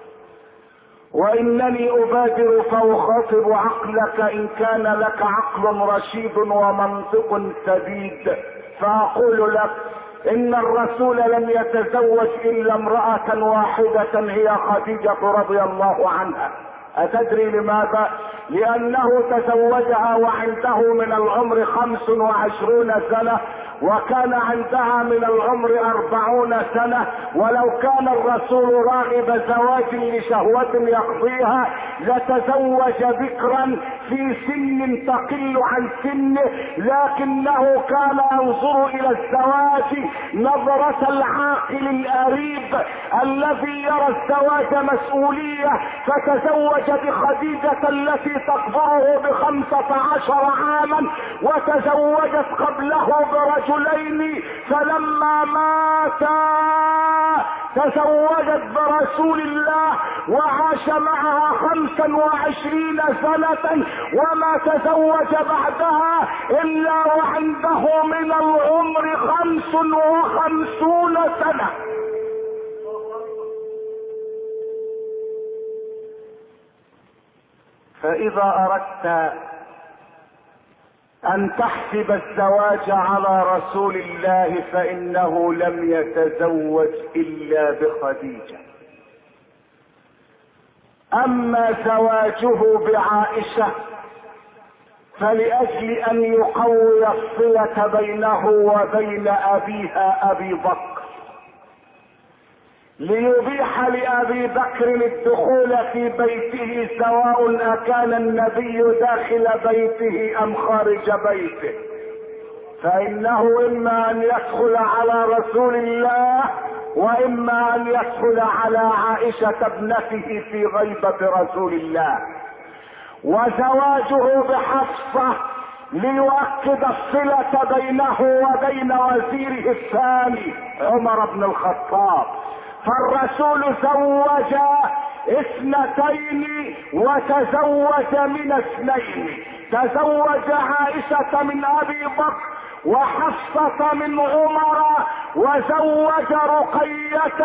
[SPEAKER 1] وانني ابادر فاخاطب عقلك ان كان لك عقل رشيد ومنطق سديد، فاقول لك: ان الرسول لم يتزوج الا امرأة واحدة، هي خديجة رضي الله عنها. اتدري لماذا؟ لانه تزوجها وعنده من العمر 25 سنة، وكان عندها من العمر 40 سنة. ولو كان الرسول راغب زواج لشهوة يقضيها لتزوج بكرا في سن تقل عن سنه، لكنه كان ينظر الى الزواج نظرة العاقل الاريب الذي يرى الزواج مسؤولية، فتزوج بخديجة التي تكبره ب15 عاما، وتزوجت قبله برجلين، فلما ماتا تزوجت برسول الله وعاش معها 25 سنة، وما تزوج بعدها الا وعنده من العمر 55 سنة. فاذا اردت ان تحسب الزواج على رسول الله فانه لم يتزوج الا بخديجة. اما زواجه بعائشة فلأجل ان يقوي الصلة بينه وبين ابيها ابي بكر، ليبيح لابي بكر الدخول في بيته سواء اكان النبي داخل بيته ام خارج بيته، فانه اما ان يدخل على رسول الله واما ان يدخل على عائشة ابنته في غيبة رسول الله. وزواجه بحفصة ليؤكد الصلة بينه وبين وزيره الثاني عمر بن الخطاب. فالرسول زوج 2 وتزوج من 2، تزوج عائشة من ابي بكر وحفصة من عمر، وزوج رقية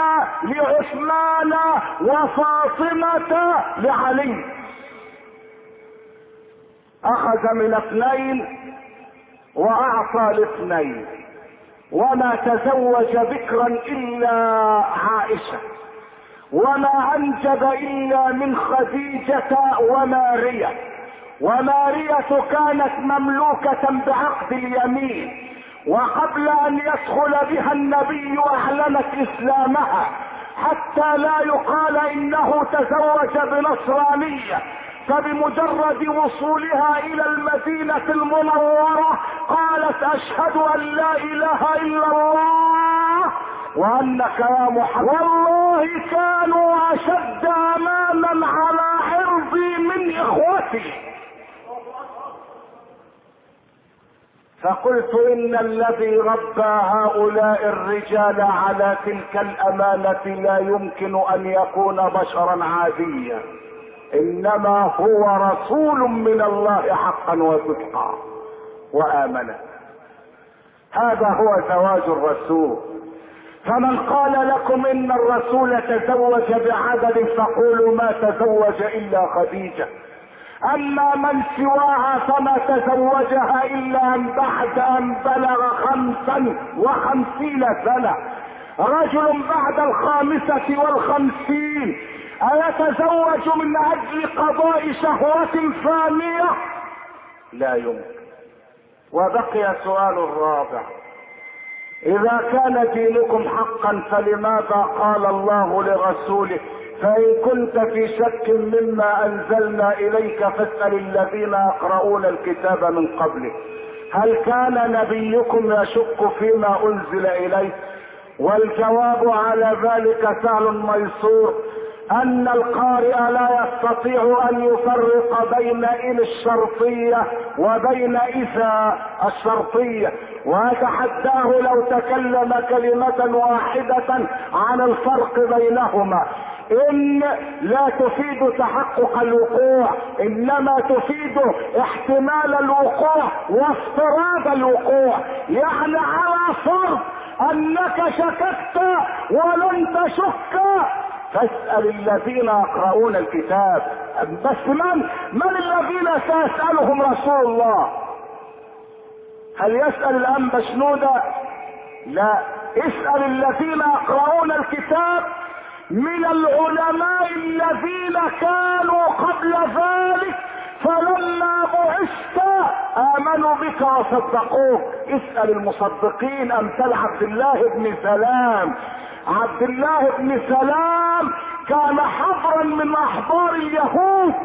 [SPEAKER 1] اخذ من 2 واعطى ل2، وما تزوج بكرا الا عائشة، وما انجب الا من خديجة ومارية، ومارية كانت مملوكة بعقد اليمين، وقبل ان يدخل بها النبي اعلنت اسلامها حتى لا يقال انه تزوج بنصرانية. فبمجرد وصولها الى المدينة المنورة قالت اشهد ان لا اله الا الله وانك يا محمد. والله كانوا اشد امانا على عرضي من اخوتي. فقلت ان الذي ربى هؤلاء الرجال على تلك الامانة لا يمكن ان يكون بشرا عاديا، انما هو رسول من الله حقا وصدقا. وامن. هذا هو زواج الرسول. فمن قال لكم ان الرسول تزوج بعدد فقولوا ما تزوج الا خديجة، اما من سواها فما تزوجها الا بعد ان بلغ 55 سنة. رجل بعد 55 ايتزوج من اجل قضاء شهوة فانية؟ لا يمكن. وبقي سؤال الرابع: اذا كان دينكم حقا فلماذا قال الله لرسوله فان كنت في شك مما انزلنا اليك فاسأل الذين يقرؤون الكتاب من قبلك؟ هل كان نبيكم يشك فيما انزل اليه؟ والجواب على ذلك سهل ميسور، ان القارئ لا يستطيع ان يفرق بين ان الشرطية وبين اذا الشرطية، واتحداه لو تكلم كلمة واحدة عن الفرق بينهما. ان لا تفيد تحقق الوقوع، انما تفيد احتمال الوقوع وافتراض الوقوع. يعني على فرض انك شككت ولن تشك فاسأل الذين يقرؤون الكتاب. بس من الذين سيسألهم رسول الله؟ هل يسأل الأنبا شنودة؟ لا، اسأل الذين يقرؤون الكتاب من العلماء الذين كانوا قبل ذلك فلما بعثت آمنوا بك وصدقوك. اسأل المصدقين امثال عبد الله بن سلام. عبد الله بن سلام كان حبرا من احبار اليهود،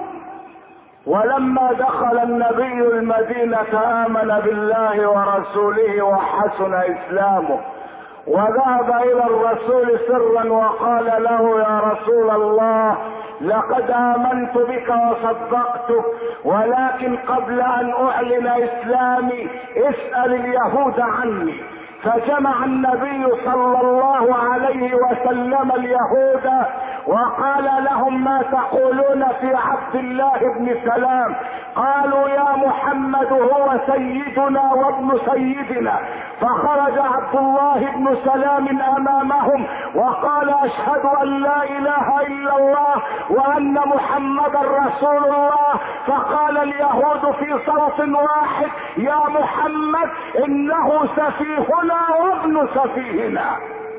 [SPEAKER 1] ولما دخل النبي المدينة آمن بالله ورسوله وحسن اسلامه، وذهب الى الرسول سرا وقال له: يا رسول الله، لقد آمنت بك وصدقتك، ولكن قبل ان اعلن اسلامي اسأل اليهود عني. فجمع النبي صلى الله عليه وسلم اليهود وقال لهم: ما تقولون في عبد الله بن سلام؟ قالوا: يا محمد هو سيدنا وابن سيدنا. فخرج عبد الله بن سلام امامهم وقال: اشهد ان لا اله الا الله وان محمدا رسول الله. فقال اليهود في صوت واحد: يا محمد انه سفيهنا وابن سفيهنا.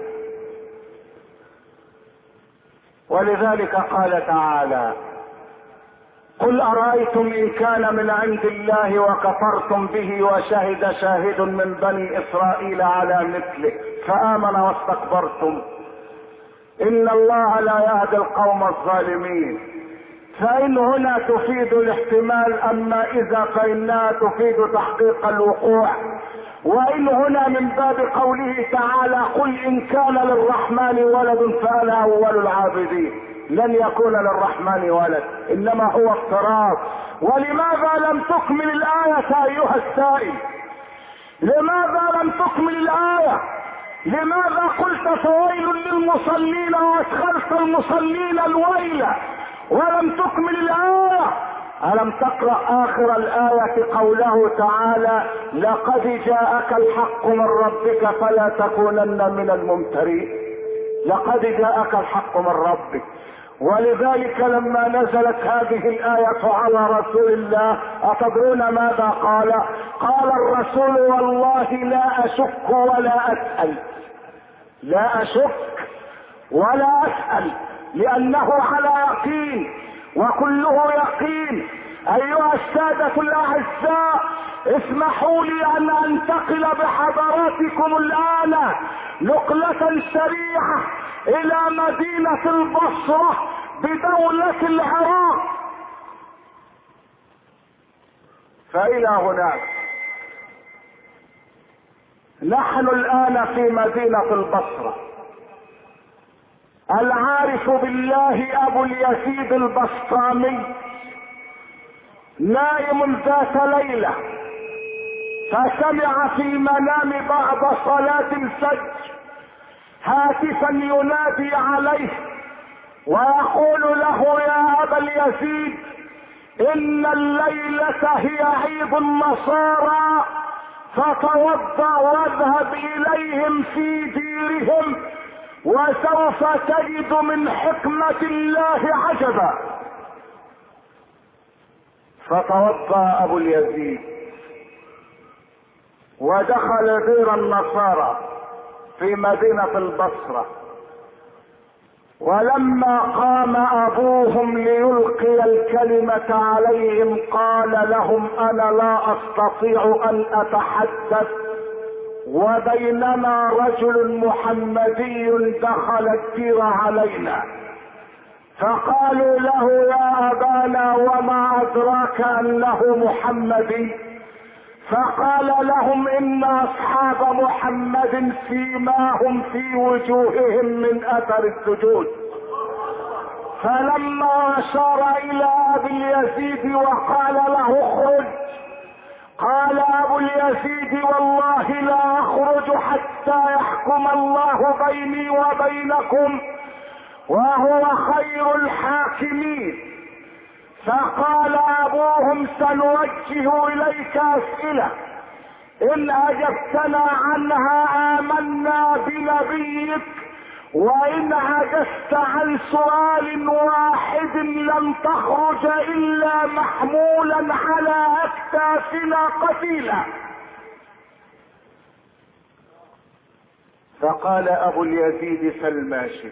[SPEAKER 1] ولذلك قال تعالى: قل أرأيتم إن كان من عند الله وكفرتم به وشهد شاهد من بني إسرائيل على مثله فآمن واستكبرتم إن الله لا يهدي القوم الظالمين. فإن هنا تفيد الاحتمال، أما إذا فإنها تفيد تحقيق الوقوع. وإن هنا من باب قوله تعالى: قل إن كان للرحمن ولد فأنا أول العابدين. لن يكون للرحمن ولد، إنما هو افتراض. ولماذا لم تكمل الآية أيها السائل؟ لماذا لم تكمل الآية؟ لماذا قلت فويل للمصلين وادخلت المصلين الويل ولم تكمل الآية؟ ألم تقرأ آخر الآية قوله تعالى: لقد جاءك الحق من ربك فلا تكونن من الممترين. لقد جاءك الحق من ربك. ولذلك لما نزلت هذه الآية على رسول الله أتدرون ماذا قال؟ قال الرسول والله لا أشك ولا أسأل، لا أشك ولا أسأل، لأنه على يقين وكله يقين. أيها السادة الأعزاء، اسمحوا لي أن أنتقل بحضراتكم الآن نقلة سريعة إلى مدينة البصرة بدولة العراق. فإلى هناك نحن الآن في مدينة البصرة. العارف بالله أبو اليزيد البسطامي نائم ذات ليلة فسمع في المنام بعد صلاة الفجر هاتفا ينادي عليه ويقول له يا أبا اليزيد إن الليلة هي عيد النصارى، فتوضأ واذهب إليهم في ديرهم وسوف تجد من حكمة الله عجبا. فتوضأ أبو اليزيد ودخل دير النصارى في مدينة البصرة، ولما قام أبوهم ليلقي الكلمة عليهم قال لهم أنا لا أستطيع أن أتحدث وبيننا رجل محمدي دخل الدير علينا. فقالوا له يا أبانا وما أدراك أنه محمدي؟ فقال لهم إن أصحاب محمد فيما هم في وجوههم من أثر السجود. فلما أشار إلى أبي اليزيد وقال له اخرج، قال أبو اليزيد والله لا أخرج حتى يحكم الله بيني وبينكم وهو خير الحاكمين. فقال أبوهم سنوجه إليك أسئلة، إن أجبتنا عنها آمنا بنبيك، وإن عجزت عن سؤال واحد لن تخرج إلا محمولا على أكتافنا قتيلا. فقال أبو اليزيد فالماشي.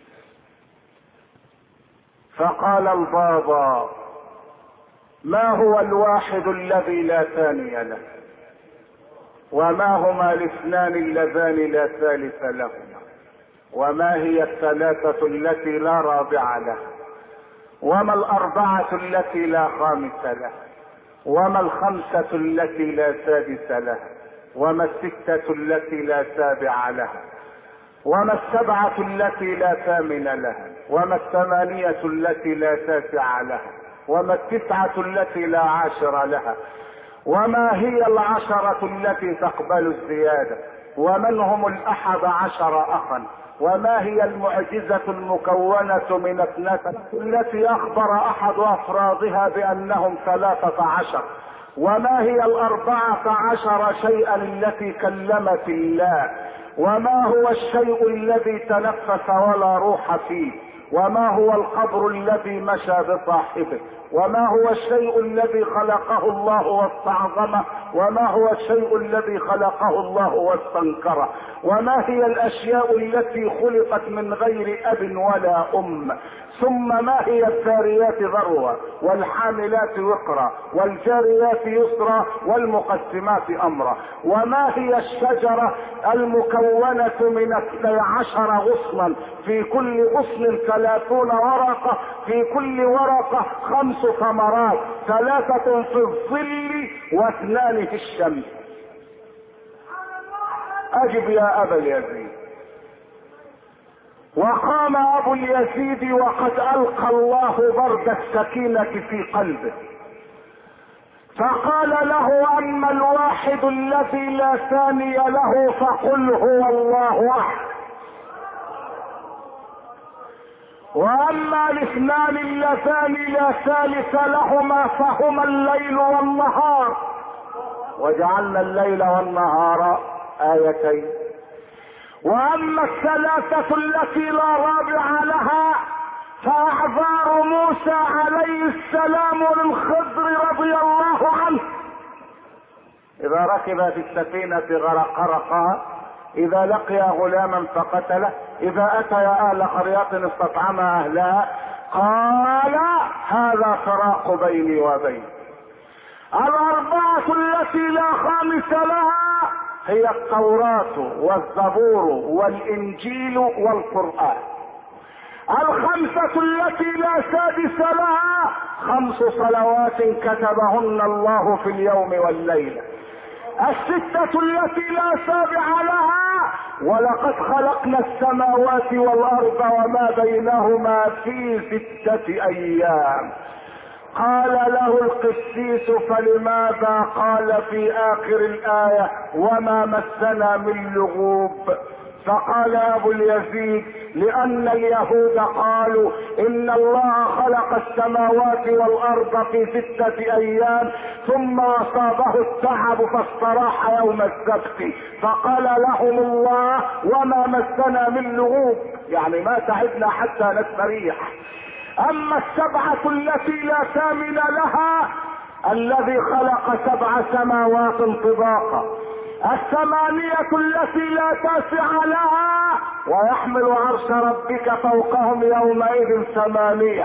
[SPEAKER 1] فقال البابا ما هو الواحد الذي لا ثاني له؟ وما هما الاثنان اللذان لا ثالث لهما؟ وما هي الثلاثة التي لا رابع لها؟ وما الأربعة التي لا خامس لها؟ وما الخمسة التي لا سادس لها؟ وما الستة التي لا سابع لها؟ وما السبعة التي لا ثامن لها؟ وما الثمانية التي لا تاسع لها؟ وما التسعة التي لا عاشر لها؟ وما هي العشرة التي تقبل الزيادة؟ ومن هم ال11 أخا؟ وما هي المعجزة المكونة من 12 التي أخبر أحد أفرادها بأنهم 13؟ وما هي 14 شيئا التي كلمت الله؟ وما هو الشيء الذي تنفس ولا روح فيه؟ وما هو القبر الذي مشى بصاحبه؟ وما هو الشيء الذي خلقه الله واستعظمه؟ وما هو الشيء الذي خلقه الله واستنكره؟ وما هي الاشياء التي خلقت من غير اب ولا ام؟ ثم ما هي الذاريات ذروة والحاملات وقرا والجاريات يسرا والمقسمات امرا؟ وما هي الشجرة المكونة من 12 غصنا، في كل غصن 30 ورقة، في كل ورقة 5 ثمرات، 3 في الظل و2 في الشمس؟ اجب يا ابا اليزيد. وقام ابو اليزيد وقد القى الله برد السكينة في قلبه، فقال له اما الواحد الذي لا ثاني له فقل هو الله احد، واما الاثنان اللذان لا ثالث لهما فهما الليل والنهار، وجعلنا الليل والنهار آيتين. واما الثلاثة التي لا رابع لها فاعذار موسى عليه السلام للخضر رضي الله عنه: اذا ركب في السفينة غرقها، اذا لقي غلاما فقتله، اذا اتيا اهل قرية استطعما اهلها. قال: هذا فراق بيني وبينك. الاربعة التي لا خامس لها هي التوراة والزبور والانجيل والقرآن. الخمسة التي لا سادس لها 5 صلوات كتبهن الله في اليوم والليلة. 6 التي لا سابع لها: ولقد خلقنا السماوات والارض وما بينهما في 6 ايام. قال له القسيس: فلماذا قال في اخر الايه وما مسنا من لغوب؟ فقال ابو اليزيد: لان اليهود قالوا ان الله خلق السماوات والارض في 6 ايام ثم اصابه التعب فاستراح يوم السبت، فقال لهم الله: وما مسنا من لغوب، يعني ما تعبنا حتى نستريح. اما 7 التي لا ثامن لها: الذي خلق 7 سماوات طباقا. 8 التي لا تاسع لها: ويحمل عرش ربك فوقهم يومئذ 8.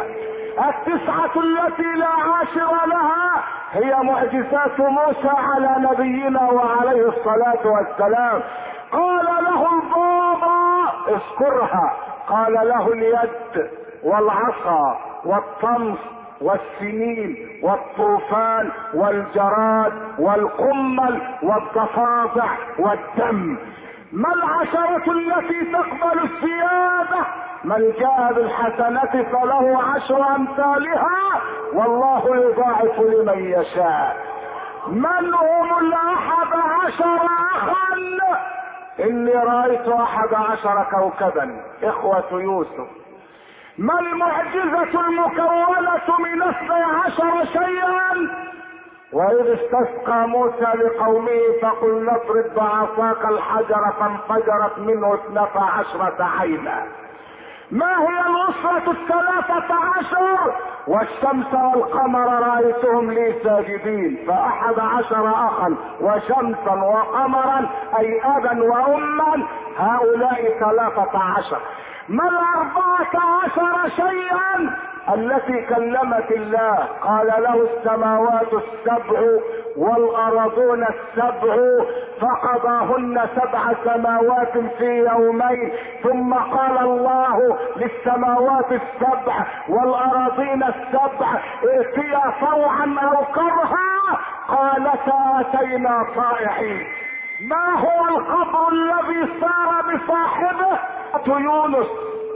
[SPEAKER 1] 9 التي لا عاشر لها هي معجزات موسى على نبينا وعليه الصلاة والسلام. قال له البابا: اذكرها. قال له: اليد والعصا والطمس والسنين والطوفان والجراد والقمل والضفادع والدم. ما 10 التي تقبل الزيادة؟ من جاء بالحسنة فله 10 أمثالها والله يضاعف لمن يشاء. من هم 11 أخا؟ إني رأيت 11 كوكبا إخوة يوسف. ما المعجزة المكونة من 12 شيئا؟ وإذ استسقى موسى لقومه فقل اضرب بعصاك الحجر فانفجرت منه 12 عينا. ما هي الأسرة 13؟ والشمس والقمر رأيتهم لي ساجدين، ف11 أخا وشمسا وقمرا أي أبا وأما، هؤلاء 13. ما 14 شيئا التي كلمت الله؟ قال له: السماوات 7 والأرضون 7 فقضاهن 7 سماوات في يومين. ثم قال الله للسماوات 7 والأراضين 7: ائتيا طوعا أو كرها قالتا أتينا طائعين. ما هو القبر الذي سار بصاحبه؟ يونس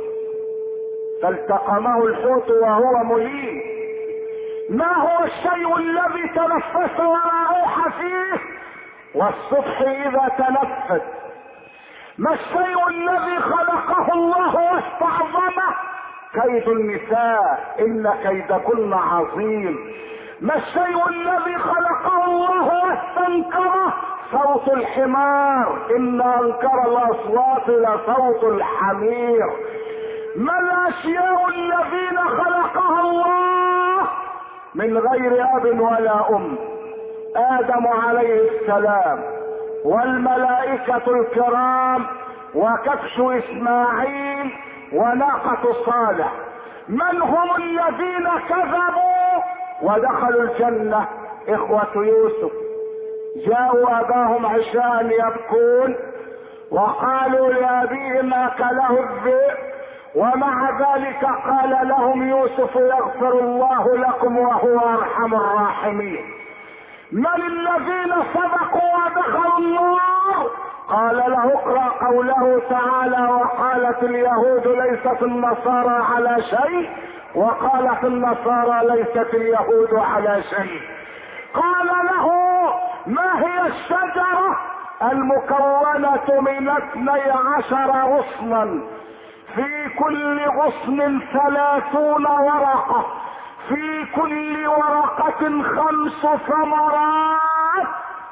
[SPEAKER 1] فالتقمه الحوت وهو مليم. ما هو الشيء الذي تنفس ولا روح فيه والصبح اذا تنفس؟ ما الشيء الذي خلقه الله واستعظمه؟ كيد النساء ان كيدكن عظيم. ما الشيء الذي خلقه الله واستنكره؟ صوت الحمار ان انكر الاصوات لصوت الحمير. ما الاشياء الذين خلقها الله من غير اب ولا ام؟ ادم عليه السلام والملائكة الكرام وكبش اسماعيل وناقة صالح. من هم الذين كذبوا ودخلوا الجنة؟ اخوة يوسف جاءوا اباهم عشاء يبكون وقالوا لابيهم اكله الذئب، ومع ذلك قال لهم يوسف: يغفر الله لكم وهو ارحم الراحمين. من الذين سبقوا ودخلوا النار؟ قال له: اقرأ قوله تعالى: وقالت اليهود ليست النصارى على شيء وقالت النصارى ليست اليهود على شيء. قال له: ما هي الشجرة المكونة من 12 غصنا في كل غصن 30 ورقة، في كل ورقة 5 ثمرات؟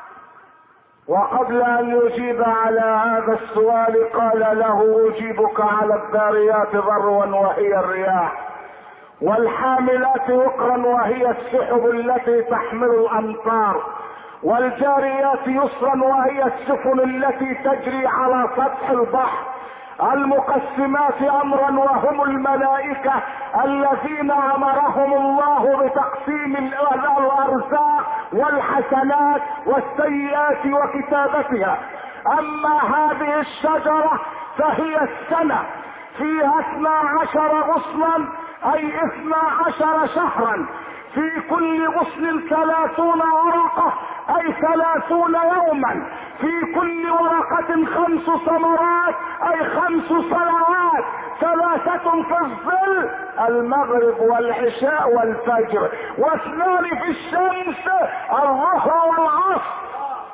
[SPEAKER 1] وقبل ان يجيب على هذا السؤال قال له: اجيبك على الذاريات ذروا وهي الرياح والحاملات وقرا وهي السحب التي تحمل الامطار، والجاريات يسرا وهي السفن التي تجري على سطح البحر، المقسمات امرا وهم الملائكة الذين امرهم الله بتقسيم الارزاق والحسنات والسيئات وكتابتها. اما هذه الشجرة فهي السنة، فيها 12 غصنا اي 12 شهرا، في كل غصن 30 ورقة اي 30 يوما، في كل ورقة 5 ثمرات اي 5 صلوات، 3 في الظل المغرب والعشاء والفجر، و2 في الشمس الظهر والعصر.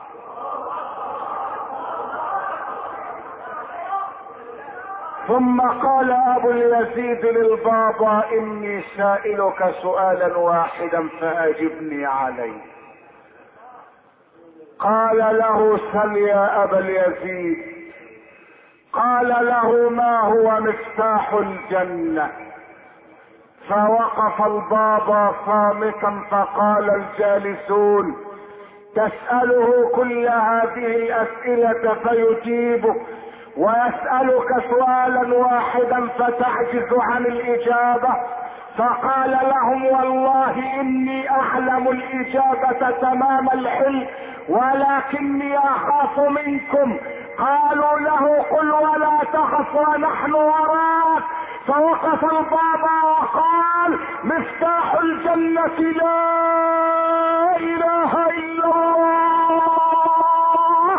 [SPEAKER 1] ثم قال ابو اليزيد للبابا اني سائلك سؤالا واحدا فاجبني عليه. قال له سل يا ابا اليزيد. قال له ما هو مفتاح الجنة؟ فوقف البابا صامتا فقال الجالسون تسأله كل هذه الاسئلة فيجيبك، ويسألك سؤالا واحدا فتعجز عن الاجابة. فقال لهم والله اني اعلم الاجابة تمام العلم ولكني اخاف منكم. قالوا له قل ولا تخف ونحن وراك. فوقف البابا وقال مفتاح الجنة لا اله الا الله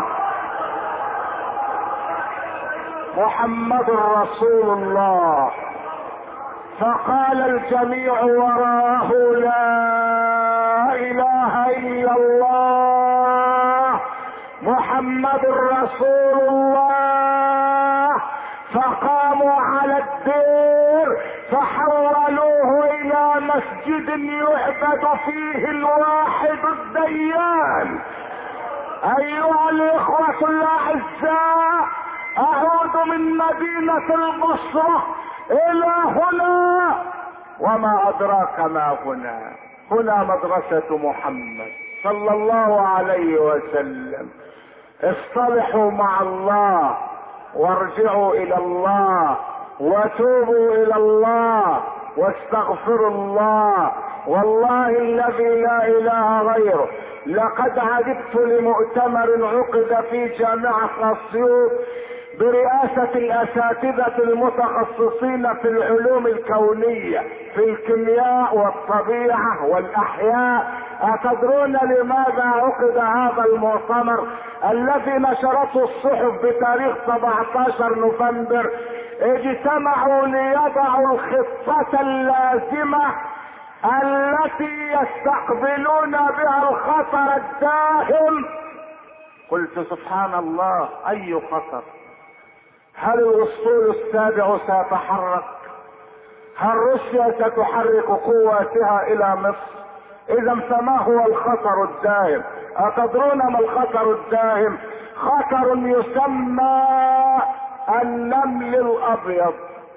[SPEAKER 1] محمد رسول الله. فقال الجميع وراءه لا اله الا الله محمد رسول الله. فقاموا على الدير فحولوه الى مسجد يعبد فيه الواحد الديان. ايها الاخوة الاعزاء، اعود من مدينة البصرة الى هنا، وما ادراك ما هنا. هنا مدرسة محمد صلى الله عليه وسلم. اصطلحوا مع الله وارجعوا الى الله وتوبوا الى الله واستغفروا الله. والله الذي لا اله غيره لقد عجبت لمؤتمر عقد في جامعة اسيوط برئاسة الاساتذة المتخصصين في العلوم الكونية في الكيمياء والطبيعة والاحياء. اتدرون لماذا عقد هذا المؤتمر الذي نشرته الصحف بتاريخ 17 نوفمبر؟ اجتمعوا ليضعوا الخطة اللازمة التي يستقبلون بها الخطر الداهم. قلت سبحان الله، اي خطر؟ هل الاسطول السابع سيتحرك؟ هل روسيا ستحرك قواتها الى مصر؟ اذا فما هو الخطر الداهم؟ اتدرون ما الخطر الداهم؟ خطر يسمى النمل الابيض.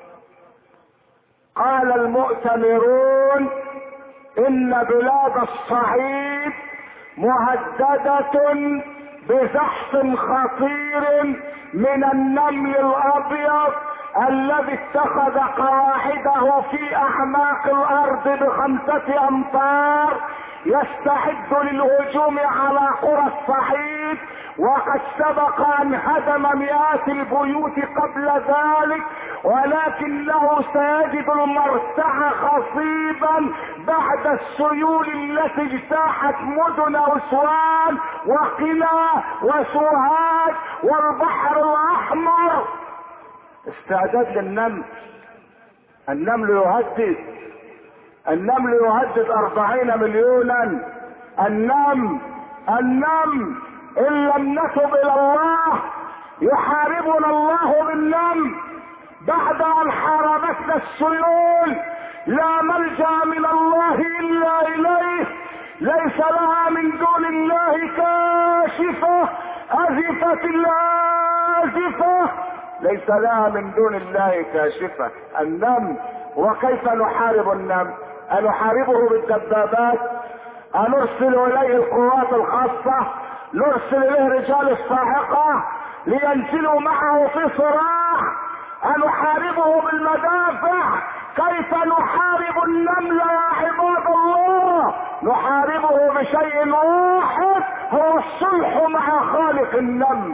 [SPEAKER 1] قال المؤتمرون ان بلاد الصعيد مهددة بزحف خطير من النمل الابيض الذي اتخذ قواعده في اعماق الارض ب5 امتار، يستعد للهجوم على قرى الصعيد، وقد سبق ان هدم مئات البيوت قبل ذلك، ولكنه سيجد المرتع خصيبا بعد السيول التي اجتاحت مدن اسوان وقنا وسوهاج والبحر الاحمر. استعداد للنمل. النمل يهدد، النمل يهدد 40 مليونا. النمل ان لم نتب الى الله يحاربنا الله بالنمل. بعد ان حاربتنا السيول لا ملجا من الله الا اليه، ليس لها من دون الله كاشفة، ازفت الازفة، ليس لها من دون الله كاشفة. النمل وكيف نحارب النمل؟ أنحاربه بالدبابات؟ أنرسل إليه القوات الخاصة؟ نرسل إليه رجال الصاعقة لينزلوا معه في صراع؟ أنحاربه بالمدافع؟ كيف نحارب النمل يا عباد الله؟ نحاربه بشيء واحد، هو الصلح مع خالق النمل.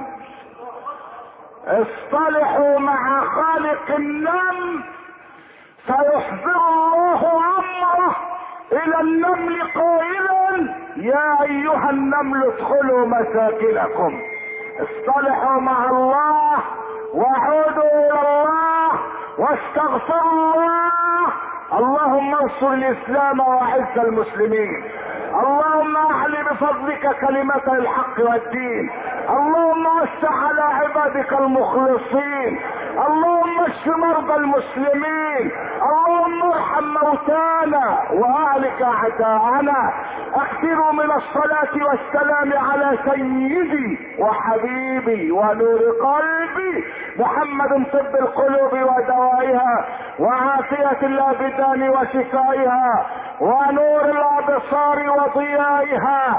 [SPEAKER 1] اصطلحوا مع خالق النمل فيحضر الله امره الى النمل قائلا يا ايها النمل ادخلوا مساكنكم. اصطلحوا مع الله وعودوا الى الله واستغفروا الله. اللهم انصر الاسلام واعز المسلمين. اللهم اعل بفضلك كلمة الحق والدين. اللهم وسع على عبادك المخلصين. اللهم اشف مرضى المسلمين. اللهم ارحم موتانا واهلك اعداءنا. اكثروا من الصلاة والسلام على سيدي وحبيبي ونور قلبي محمد، طب القلوب ودوائها وعافية الابدان وشفائها ونور الابصار وضيائها.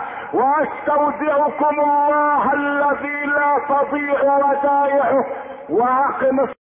[SPEAKER 1] واستودعكم الله الذي لا تضيع ودائعه. واقم